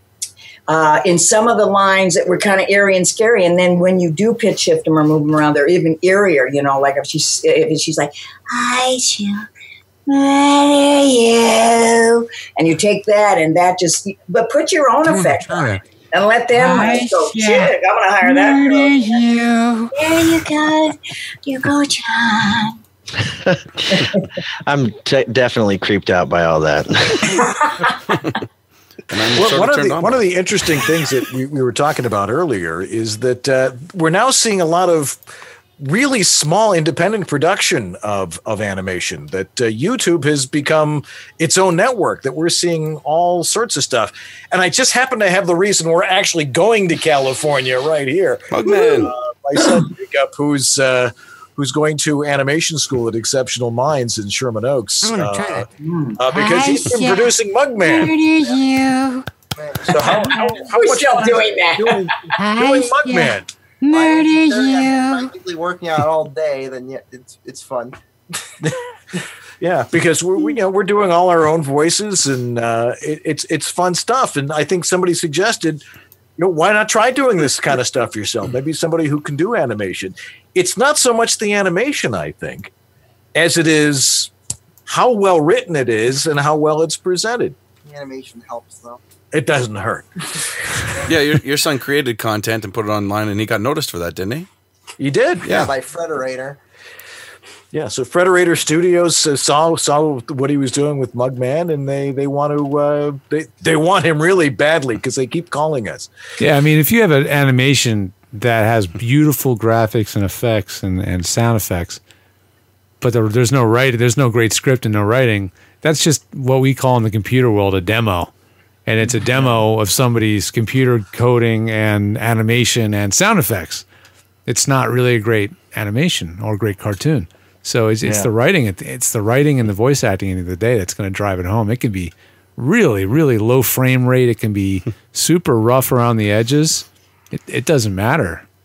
In some of the lines that were kind of eerie and scary, and then when you do pitch shift them or move them around, they're even eerier. Like if she's like, I shall murder you, and you take that and that but put your own effect on it and let them go. Shit, I'm gonna hire that girl. You. There you go. You go, John. I'm definitely creeped out by all that. One of the interesting things that we were talking about earlier is that we're now seeing a lot of really small independent production of animation, that YouTube has become its own network, that we're seeing all sorts of stuff. And I just happen to have the reason we're actually going to California right here. Mugman. My son Jacob, who's going to animation school at Exceptional Minds in Sherman Oaks. I'm going to try that. Because he's been producing Mugman. So how much still doing that? Doing Mugman. Murder you. I'm practically working out all day. Then it's fun. Yeah, because we're doing all our own voices, and it's fun stuff. And I think somebody suggested, why not try doing this kind of stuff yourself? Maybe somebody who can do animation. It's not so much the animation, I think, as it is how well written it is and how well it's presented. The animation helps, though. It doesn't hurt. Yeah, your son created content and put it online, and he got noticed for that, didn't he? He did. Yeah, by Frederator. Yeah, so Frederator Studios saw what he was doing with Mugman, and they want to they want him really badly because they keep calling us. Yeah, I mean, if you have an animation that has beautiful graphics and effects and sound effects, but there's no writing, there's no great script and no writing, that's just what we call in the computer world a demo. And it's a demo of somebody's computer coding and animation and sound effects. It's not really a great animation or a great cartoon. So it's the writing. It's the writing and the voice acting at the end of the day that's going to drive it home. It can be really, really low frame rate. It can be super rough around the edges. It doesn't matter.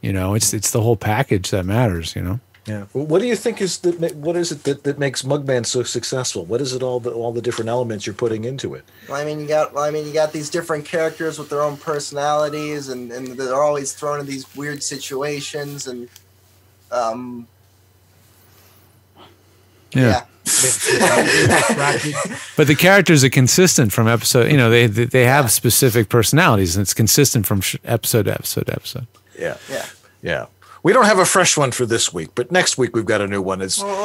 You know, it's the whole package that matters. You know. Yeah. Well, what do you think what is it that makes Mugman so successful? What is it all the different elements you're putting into it? Well, I mean, you got these different characters with their own personalities, and they're always thrown in these weird situations, and yeah. But the characters are consistent from episode. You know, they have specific personalities, and it's consistent from episode to episode to episode. Yeah. We don't have a fresh one for this week, but next week we've got a new one.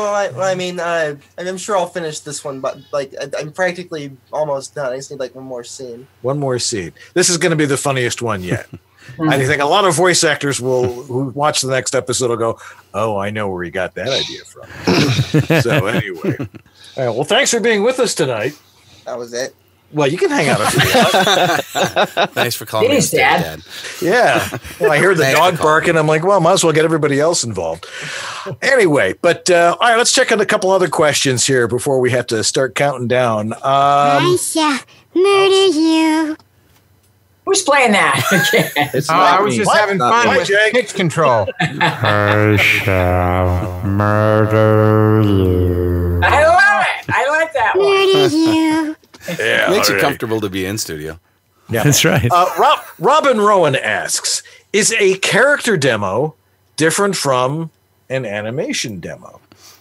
I'm sure I'll finish this one, but I'm practically almost done. I just need one more scene. One more scene. This is going to be the funniest one yet. I think a lot of voice actors who watch the next episode will go, "Oh, I know where he got that idea from." So anyway, all right, well, thanks for being with us tonight. That was it. Well, you can hang out if you want. Thanks for calling me Dad. Yeah. Well, I heard the dog barking. I'm like, well, might as well get everybody else involved. Anyway, but all right, let's check on a couple other questions here before we have to start counting down. Aisha, murder you. Who's playing that? I was just having fun with pitch control. I shall murder you. I love it. I like that one. Murder you. Yeah, makes it comfortable to be in studio. Yeah, that's right. Robin Rowan asks, is a character demo different from an animation demo?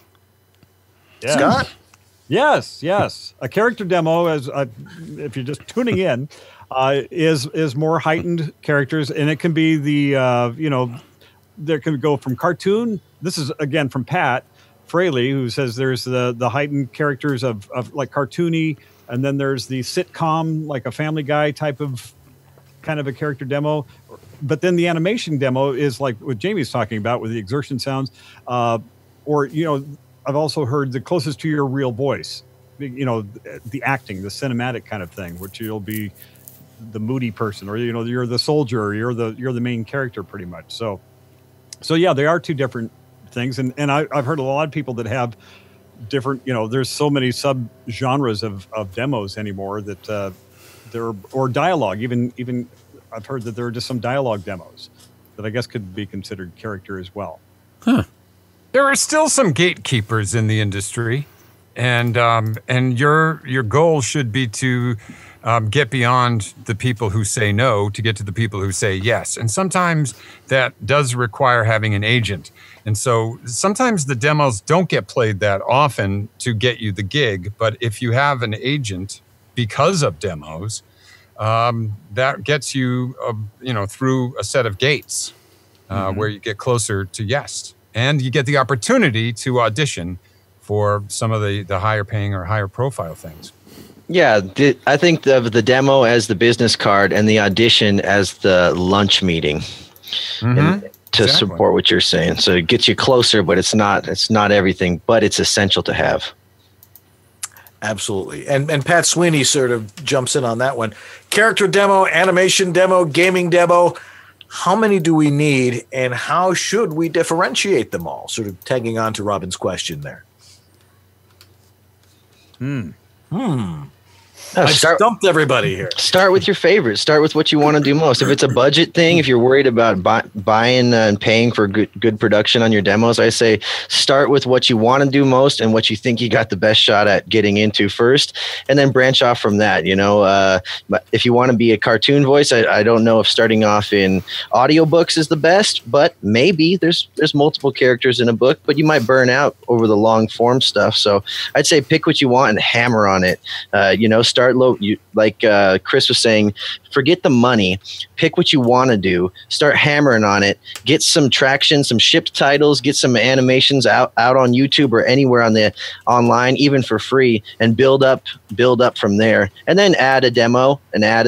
Yeah. Scott? Yes. A character demo, if you're just tuning in, is more heightened characters, and it can be there can go from cartoon. This is again from Pat Fraley, who says there's the heightened characters of like cartoony. And then there's the sitcom, like a Family Guy type of kind of a character demo. But then the animation demo is like what Jamie's talking about with the exertion sounds. Or, I've also heard the closest to your real voice, the acting, the cinematic kind of thing, which you'll be the moody person, or, you're the soldier, or you're the main character pretty much. So yeah, they are two different things. And I've heard a lot of people that have different, there's so many sub genres of demos anymore that or dialogue, even I've heard that there are just some dialogue demos that I guess could be considered character as well. Huh. There are still some gatekeepers in the industry, and your goal should be to get beyond the people who say no to get to the people who say yes. And sometimes that does require having an agent. And so sometimes the demos don't get played that often to get you the gig. But if you have an agent because of demos, that gets you, through a set of gates where you get closer to yes. And you get the opportunity to audition for some of the higher paying or higher profile things. Yeah, I think of the demo as the business card and the audition as the lunch meeting. Mm-hmm. To support what you're saying. So it gets you closer, but it's not everything, but it's essential to have. Absolutely. And Pat Sweeney sort of jumps in on that one. Character demo, animation demo, gaming demo. How many do we need, and how should we differentiate them all? Sort of tagging on to Robin's question there. I stumped everybody here. Start with your favorite. Start with what you want to do most. If it's a budget thing, if you're worried about buying and paying for good production on your demos, I say start with what you want to do most and what you think you got the best shot at getting into first, and then branch off from that. But if you want to be a cartoon voice, I don't know if starting off in audiobooks is the best, but maybe there's multiple characters in a book, but you might burn out over the long form stuff. So I'd say pick what you want and hammer on it. Start low. Like Chris was saying, forget the money. Pick what you want to do. Start hammering on it. Get some traction, some shipped titles. Get some animations out on YouTube or anywhere online, even for free, and build up from there. And then add a demo,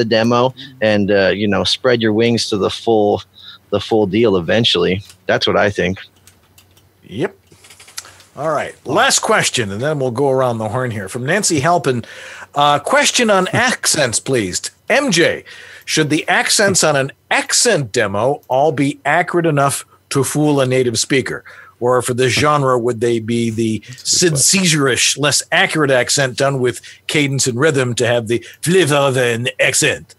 and spread your wings to the full deal eventually. That's what I think. Yep. All right. Last question, and then we'll go around the horn here. From Nancy Halpin. Question on accents, please. MJ, should the accents on an accent demo all be accurate enough to fool a native speaker? Or for this genre, would they be the Sid Caesar-ish, less accurate accent done with cadence and rhythm to have the flavor of an accent?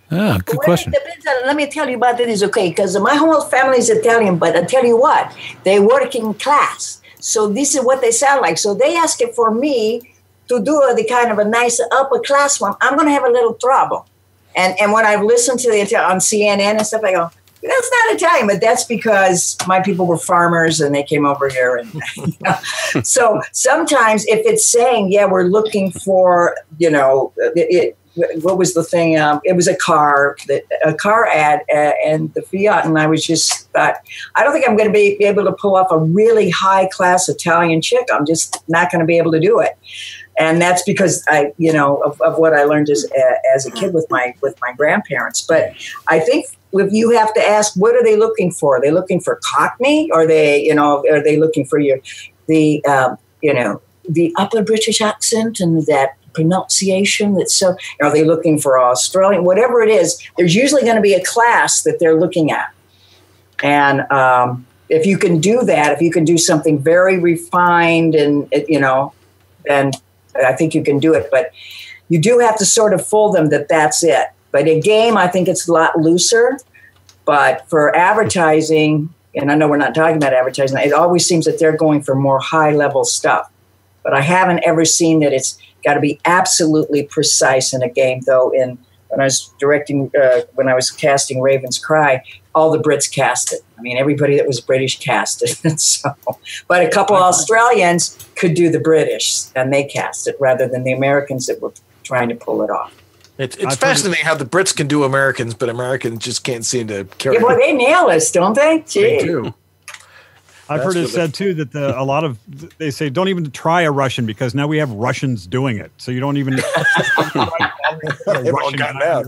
Good question. Let me tell you about this, okay? Because my whole family is Italian, but I tell you what, they work in class. So this is what they sound like. So they ask it for me to do the kind of a nice upper class one. I'm going to have a little trouble. And when I've listened to on CNN and stuff, I go, that's not Italian, but that's because my people were farmers and they came over here. And so sometimes if it's saying, yeah, we're looking for, what was the thing? It was a car ad and the Fiat. And I was just thought, I don't think I'm going to be able to pull off a really high class Italian chick. I'm just not going to be able to do it. And that's because of what I learned as a kid with my grandparents. But I think if you have to ask, what are they looking for? Are they looking for Cockney? Or are they looking for the upper British accent and that pronunciation? That's so. Are they looking for Australian? Whatever it is, there's usually going to be a class that they're looking at. And if you can do that, if you can do something very refined and then I think you can do it. But you do have to sort of fool them that that's it. But a game, I think it's a lot looser. But for advertising, and I know we're not talking about advertising, it always seems that they're going for more high-level stuff. But I haven't ever seen that it's got to be absolutely precise in a game, though. When I was directing, when I was casting Raven's Cry, all the Brits cast it. I mean, everybody that was British cast it. But a couple of Australians could do the British, and they cast it rather than the Americans that were trying to pull it off. It's fascinating how the Brits can do Americans, but Americans just can't seem to carry it. Yeah, well, they nail us, don't they? Gee. They do. I've heard it said too that they say don't even try a Russian because now we have Russians doing it, so you don't even. They've all gotten out.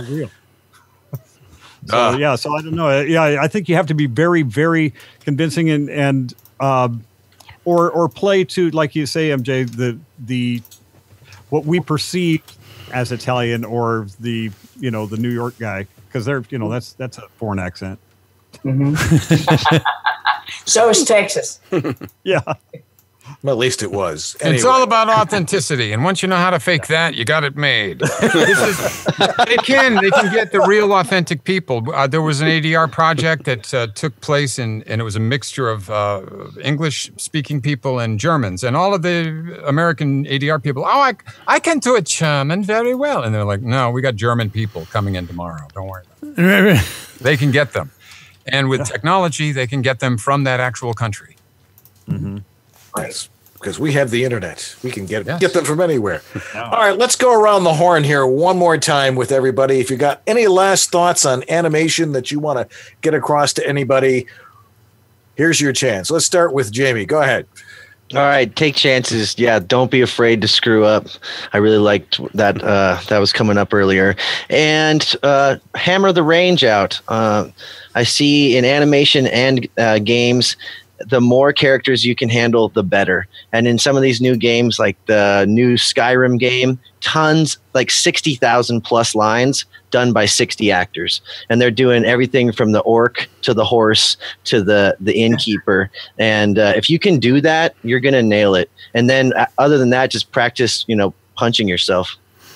So I don't know. Yeah, I think you have to be very, very convincing and or play to, like you say, MJ, the what we perceive as Italian or the New York guy, because they're that's a foreign accent. Mm-hmm. So is Texas. Yeah. Well, at least it was. Anyway. It's all about authenticity, and once you know how to fake that, you got it made. They can get the real authentic people. There was an ADR project that took place, and it was a mixture of English-speaking people and Germans, and all of the American ADR people. Oh, I can do it German very well, and they're like, no, we got German people coming in tomorrow. Don't worry about it. They can get them, and with technology, they can get them from that actual country. Mm-hmm. Yes, because we have the internet. We can get them from anywhere. All right, let's go around the horn here one more time with everybody. If you got any last thoughts on animation that you want to get across to anybody, here's your chance. Let's start with Jamie. Go ahead. All right, take chances. Yeah, don't be afraid to screw up. I really liked that. That was coming up earlier. And hammer the range out. I see in animation and games, the more characters you can handle, the better. And in some of these new games, like the new Skyrim game, tons, like 60,000 plus lines done by 60 actors. And they're doing everything from the orc to the horse to the innkeeper. And if you can do that, you're going to nail it. And then other than that, just practice, punching yourself.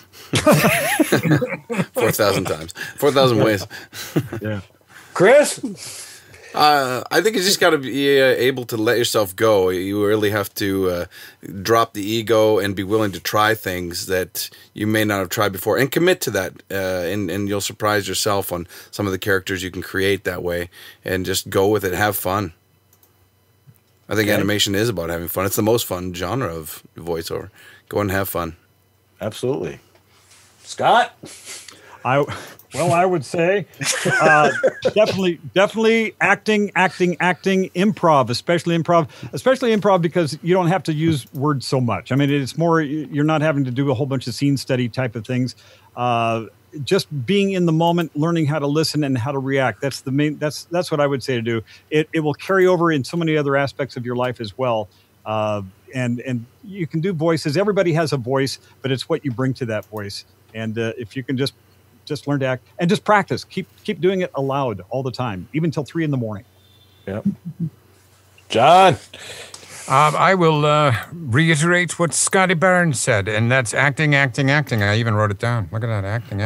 4,000 times, 4,000 ways. Yeah. Chris? I think you just got to be able to let yourself go. You really have to drop the ego and be willing to try things that you may not have tried before, and commit to that. And you'll surprise yourself on some of the characters you can create that way. And just go with it. Have fun. I think animation is about having fun. It's the most fun genre of voiceover. Go and have fun. Absolutely. Scott? I would say definitely acting, improv, especially improv because you don't have to use words so much. I mean, it's more, you're not having to do a whole bunch of scene study type of things. Just being in the moment, learning how to listen and how to react. That's the main, that's what I would say to do. It will carry over in so many other aspects of your life as well. And you can do voices. Everybody has a voice, but it's what you bring to that voice. And if you can just learn to act and just practice. Keep doing it aloud all the time, even till 3 a.m. Yep. John. I will reiterate what Scotty Barnes said, and that's acting. I even wrote it down. Look at that, acting.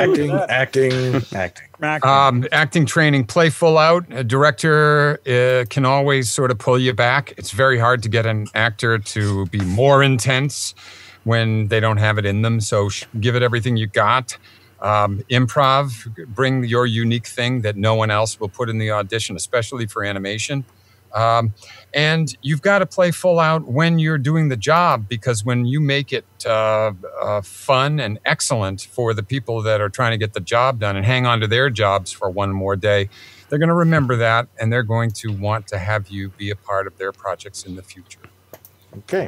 Acting training, play full out. A director can always sort of pull you back. It's very hard to get an actor to be more intense when they don't have it in them, so give it everything you got. Improv, bring your unique thing that no one else will put in the audition, especially for animation. And you've got to play full out when you're doing the job, because when you make it fun and excellent for the people that are trying to get the job done and hang on to their jobs for one more day, they're going to remember that, and they're going to want to have you be a part of their projects in the future. Okay.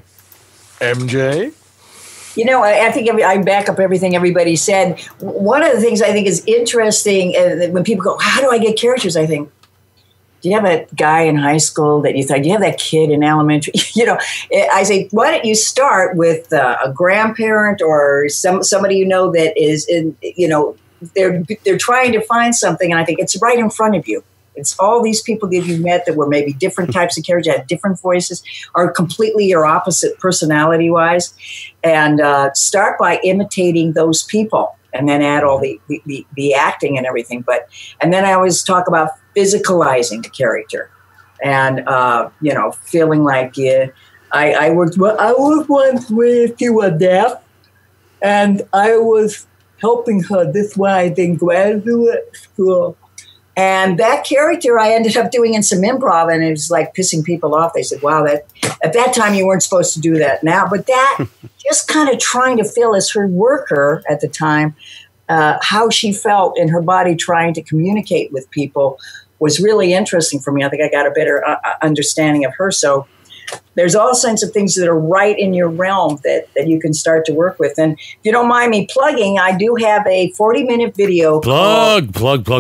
MJ? You know, I think I back up everything everybody said. One of the things I think is interesting when people go, how do I get characters? I think, do you have a guy in high school that you thought, do you have that kid in elementary? You know, I say, why don't you start with a grandparent or somebody you know that is in, you know, they're trying to find something. And I think it's right in front of you. It's all these people that you met that were maybe different types of characters, had different voices, are completely your opposite personality-wise. And start by imitating those people, and then add all the acting and everything. And then I always talk about physicalizing the character, and you know, feeling like I worked once with deaf, and I was helping her this way, I think, graduate school. And that character I ended up doing in some improv, and it was like pissing people off. They said, wow, that at that time you weren't supposed to do that now. But that just kind of trying to feel as her worker at the time, how she felt in her body trying to communicate with people was really interesting for me. I think I got a better understanding of her. So there's all kinds of things that are right in your realm that you can start to work with. And if you don't mind me plugging, I do have a 40-minute video. Plug.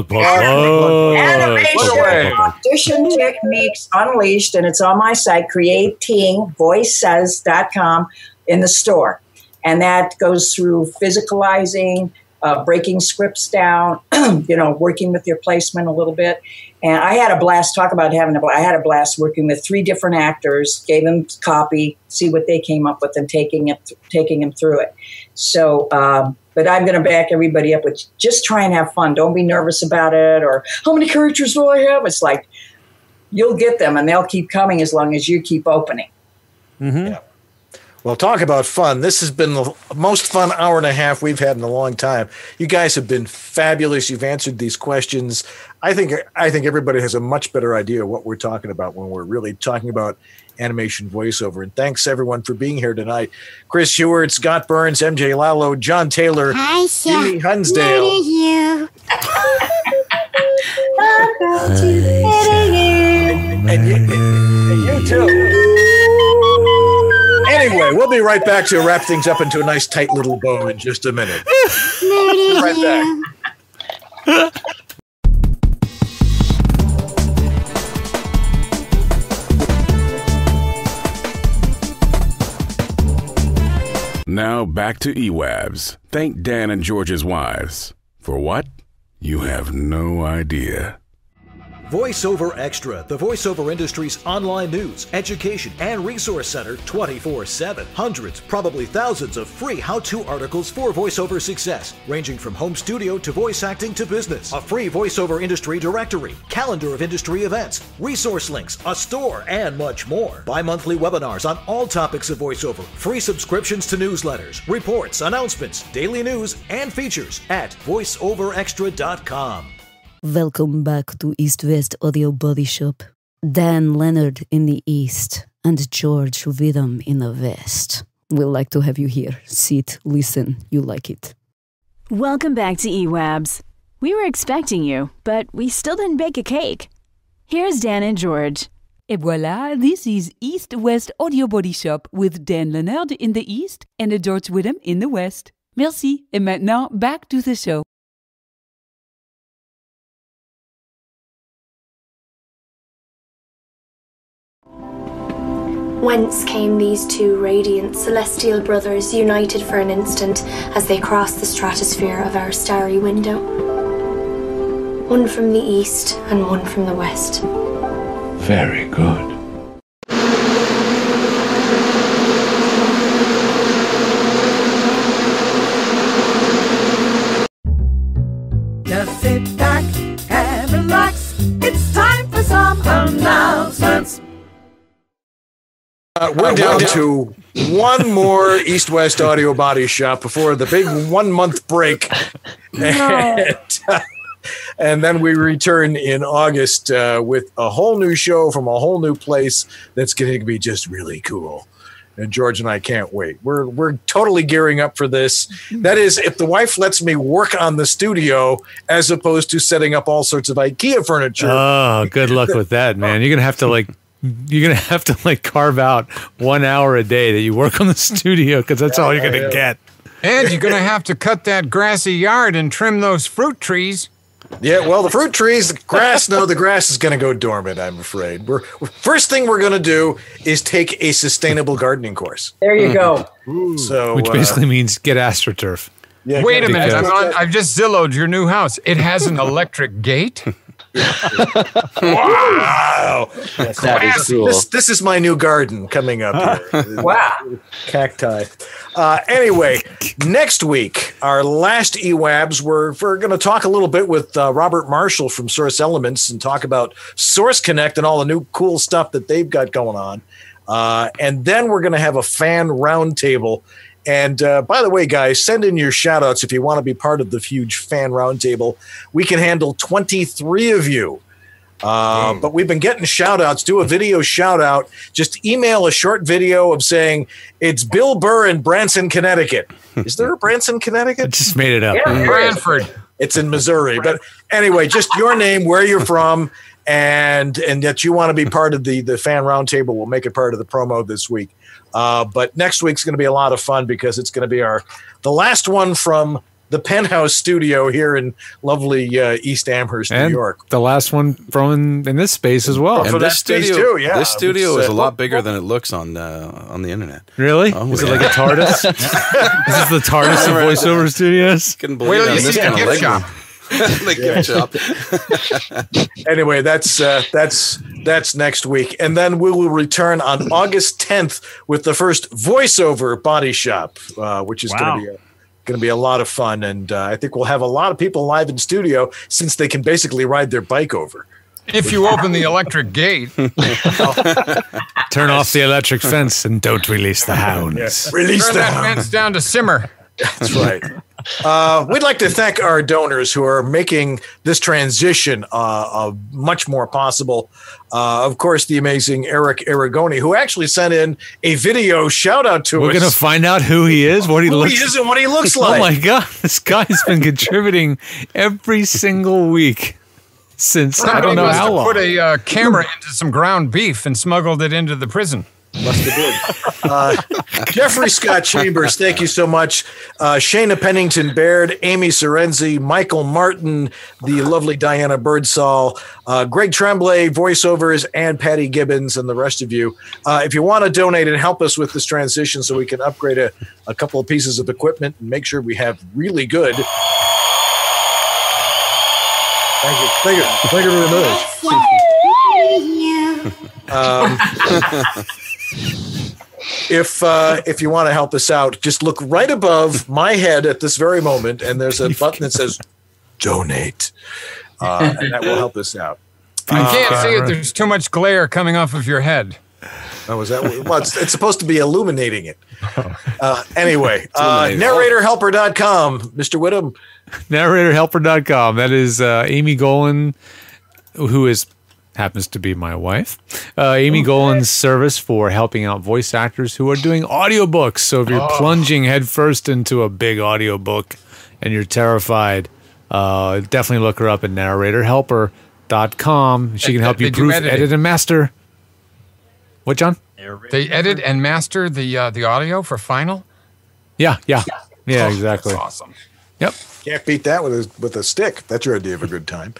Animation Audition Techniques Unleashed, and it's on my site, creatingvoices.com, in the store. And that goes through physicalizing, breaking scripts down, you know, working with your placement a little bit. And I had a blast, I had a blast working with 3 different actors, gave them copy, see what they came up with, and taking them through it. So, but I'm going to back everybody up with just try and have fun. Don't be nervous about it, or how many characters do I have? It's like, you'll get them, and they'll keep coming as long as you keep opening. Mm-hmm. Yeah. Well, talk about fun. This has been the most fun hour and a half we've had in a long time. You guys have been fabulous. You've answered these questions. I think everybody has a much better idea of what we're talking about when we're really talking about animation voiceover. And thanks, everyone, for being here tonight. Chris Heward, Scott Burns, MJ Lalo, John Taylor, Jimmy Hunsdale. And you too. Anyway, we'll be right back to wrap things up into a nice tight little bow in just a minute. Right back. Now back to eWabs. Thank Dan and George's wives. For what? You have no idea. VoiceOver Extra, the voiceover industry's online news, education, and resource center 24/7. Hundreds, probably thousands of free how-to articles for voiceover success, ranging from home studio to voice acting to business. A free voiceover industry directory, calendar of industry events, resource links, a store, and much more. Bi-monthly webinars on all topics of voiceover, free subscriptions to newsletters, reports, announcements, daily news, and features at voiceoverextra.com. Welcome back to East West Audio Body Shop. Dan Leonard in the East and George Widom in the West. We'd like to have you here. Sit, listen, you like it. Welcome back to eWabs. We were expecting you, but we still didn't bake a cake. Here's Dan and George. Et voila, this is East West Audio Body Shop with Dan Leonard in the East and George Widom in the West. Merci. Et maintenant, back to the show. Whence came these two radiant celestial brothers united for an instant as they crossed the stratosphere of our starry window? One from the east and one from the west. Very good. we're down to one more East West Audio Body Shop before the big 1 month break. And then we return in August with a whole new show from a whole new place that's going to be just really cool. And George and I can't wait. We're totally gearing up for this. That is, if the wife lets me work on the studio as opposed to setting up all sorts of IKEA furniture. Oh, good luck with that, man. You're gonna have to carve out 1 hour a day that you work on the studio because that's all you're gonna get. And you're gonna have to cut that grassy yard and trim those fruit trees. Yeah, well, the fruit trees, the grass is going to go dormant, I'm afraid. First thing we're going to do is take a sustainable gardening course. There you go. So, which basically means get AstroTurf. Yeah, wait a minute. I've just Zillowed your new house. It has an electric gate? Wow. Yes, that is cool. This is my new garden coming up here. Wow. Cacti. Anyway, next week, our last EWABs, we're going to talk a little bit with Robert Marshall from Source Elements and talk about Source Connect and all the new cool stuff that they've got going on. And then we're going to have a fan roundtable. And by the way, guys, send in your shout outs if you want to be part of the huge fan roundtable. We can handle 23 of you. But we've been getting shout outs. Do a video shout out. Just email a short video of saying it's Bill Burr in Branson, Connecticut. Is there a Branson, Connecticut? I just made it up. Yeah, Branford. It's in Missouri. But anyway, just your name, where you're from, and that you want to be part of the fan roundtable. We'll make it part of the promo this week. But next week's going to be a lot of fun because it's going to be the last one from the Penthouse studio here in lovely East Amherst, New York. The last one from in this space as well. And this studio, too, yeah. This studio is a lot bigger than it looks on the internet. Really? Oh, is it like a TARDIS? Is this the TARDIS of voiceover studios? Couldn't believe it. This kind of leg room. The gift shop. Anyway, that's next week, and then we will return on August 10th with the first voiceover body shop, which is going to be a lot of fun, and I think we'll have a lot of people live in studio since they can basically ride their bike over. If you open the electric gate, turn off the electric fence and don't release the hounds. Yes. Release turn that fence down to simmer. That's right. We'd like to thank our donors who are making this transition much more possible. Of course, the amazing Eric Aragoni, who actually sent in a video shout out to us. We're going to find out who he is, what he looks like. And what he looks like. Oh my God, this guy's been contributing every single week since I don't know how long. Put a camera into some ground beef and smuggled it into the prison. Must have been. Jeffrey Scott Chambers, thank you so much. Shayna Pennington Baird, Amy Sorenzi, Michael Martin, the lovely Diana Birdsall, Greg Tremblay, voiceovers, and Patty Gibbons, and the rest of you. If you want to donate and help us with this transition so we can upgrade a couple of pieces of equipment and make sure we have really good. Thank you very much. If you want to help us out, just look right above my head at this very moment, and there's a button that says "Donate," and that will help us out. I can't see it. There's too much glare coming off of your head. Oh, is that well? It's supposed to be illuminating it. Anyway, narratorhelper.com, Mr. Whittam. Narratorhelper.com. That is Amy Golan, who happens to be my wife. Amy Golan's service for helping out voice actors who are doing audiobooks. So if you're plunging headfirst into a big audiobook and you're terrified, definitely look her up at narratorhelper.com. She can help you proof, edit, and master. What, John? They edit and master the audio for final? Yeah, exactly. That's awesome. Yep. Can't beat that with a stick. That's your idea of a good time.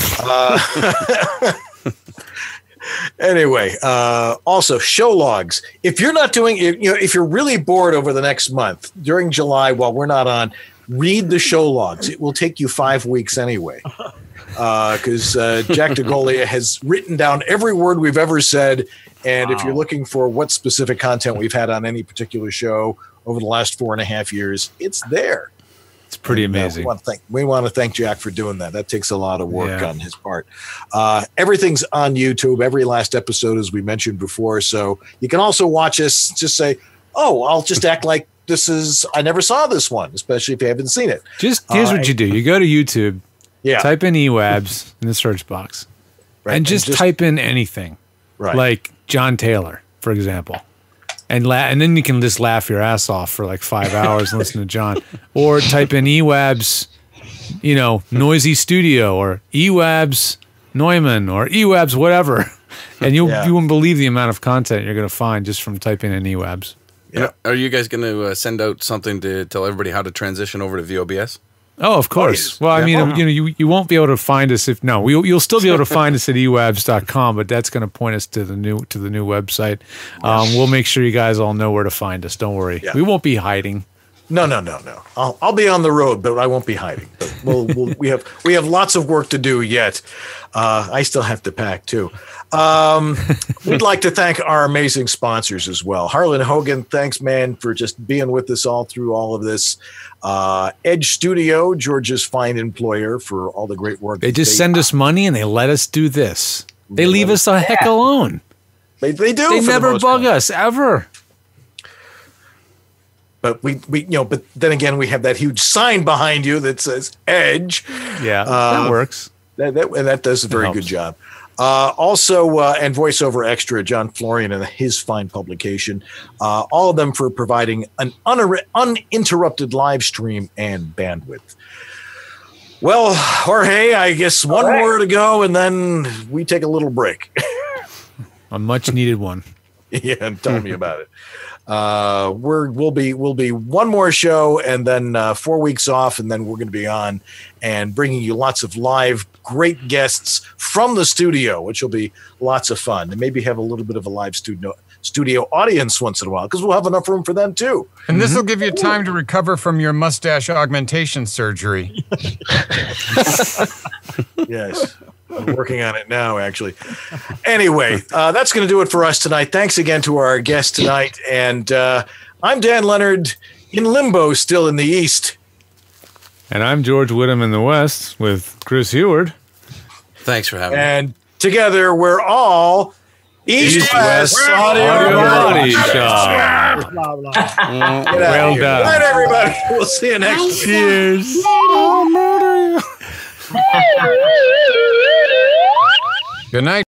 Anyway, also show logs. If you're not doing, if you're really bored over the next month during July while we're not on, read the show logs. It will take you 5 weeks anyway, because Jack DeGolia has written down every word we've ever said. And if you're looking for what specific content we've had on any particular show over the last 4.5 years, it's there. It's pretty amazing. We want to thank Jack for doing that. That takes a lot of work on his part. Everything's on YouTube, every last episode, as we mentioned before. So you can also watch us, just say, oh, I'll just act like I never saw this one, especially if you haven't seen it. Just here's what you do. You go to YouTube, type in eWebs in the search box, and just type in anything, like John Taylor, for example. And then you can just laugh your ass off for like 5 hours and listen to John. Or type in eWebs, Noisy Studio, or eWebs Neumann, or eWebs whatever. And you won't believe the amount of content you're going to find just from typing in eWebs. Yeah. Are you guys going to send out something to tell everybody how to transition over to VOBS? Oh, of course. Well, I mean, you won't be able to find us you'll still be able to find us at ewebs.com, but that's going to point us to the new website. We'll make sure you guys all know where to find us. Don't worry. Yeah. We won't be hiding. No. I'll be on the road, but I won't be hiding. But we have lots of work to do yet. I still have to pack too. We'd like to thank our amazing sponsors as well. Harlan Hogan, thanks, man, for just being with us all through all of this. Edge Studio, George's fine employer, for all the great work. They just send us money and they let us do this. They leave us the heck alone. They do. They never bug us ever. But but then again, we have that huge sign behind you that says Edge. Yeah, that works. That does a very good job. Also, and VoiceOver Extra, John Florian and his fine publication, all of them for providing an uninterrupted live stream and bandwidth. Well, Jorge, I guess one more to go, and then we take a little break. A much needed one. Yeah, tell me about it. We'll be one more show, and then 4 weeks off, and then we're going to be on and bringing you lots of live great guests from the studio, which will be lots of fun, and maybe have a little bit of a live studio audience once in a while, because we'll have enough room for them too. And this will give you time to recover from your mustache augmentation surgery. Yes. I'm working on it now, actually. Anyway, that's going to do it for us tonight. Thanks again to our guest tonight. And I'm Dan Leonard in limbo, still in the East. And I'm George Whittam in the West with Chris Heward. Thanks for having me. And together, we're all East-West Audio Body Shop. Well done. Good night, everybody. We'll see you next week. Cheers. Good night.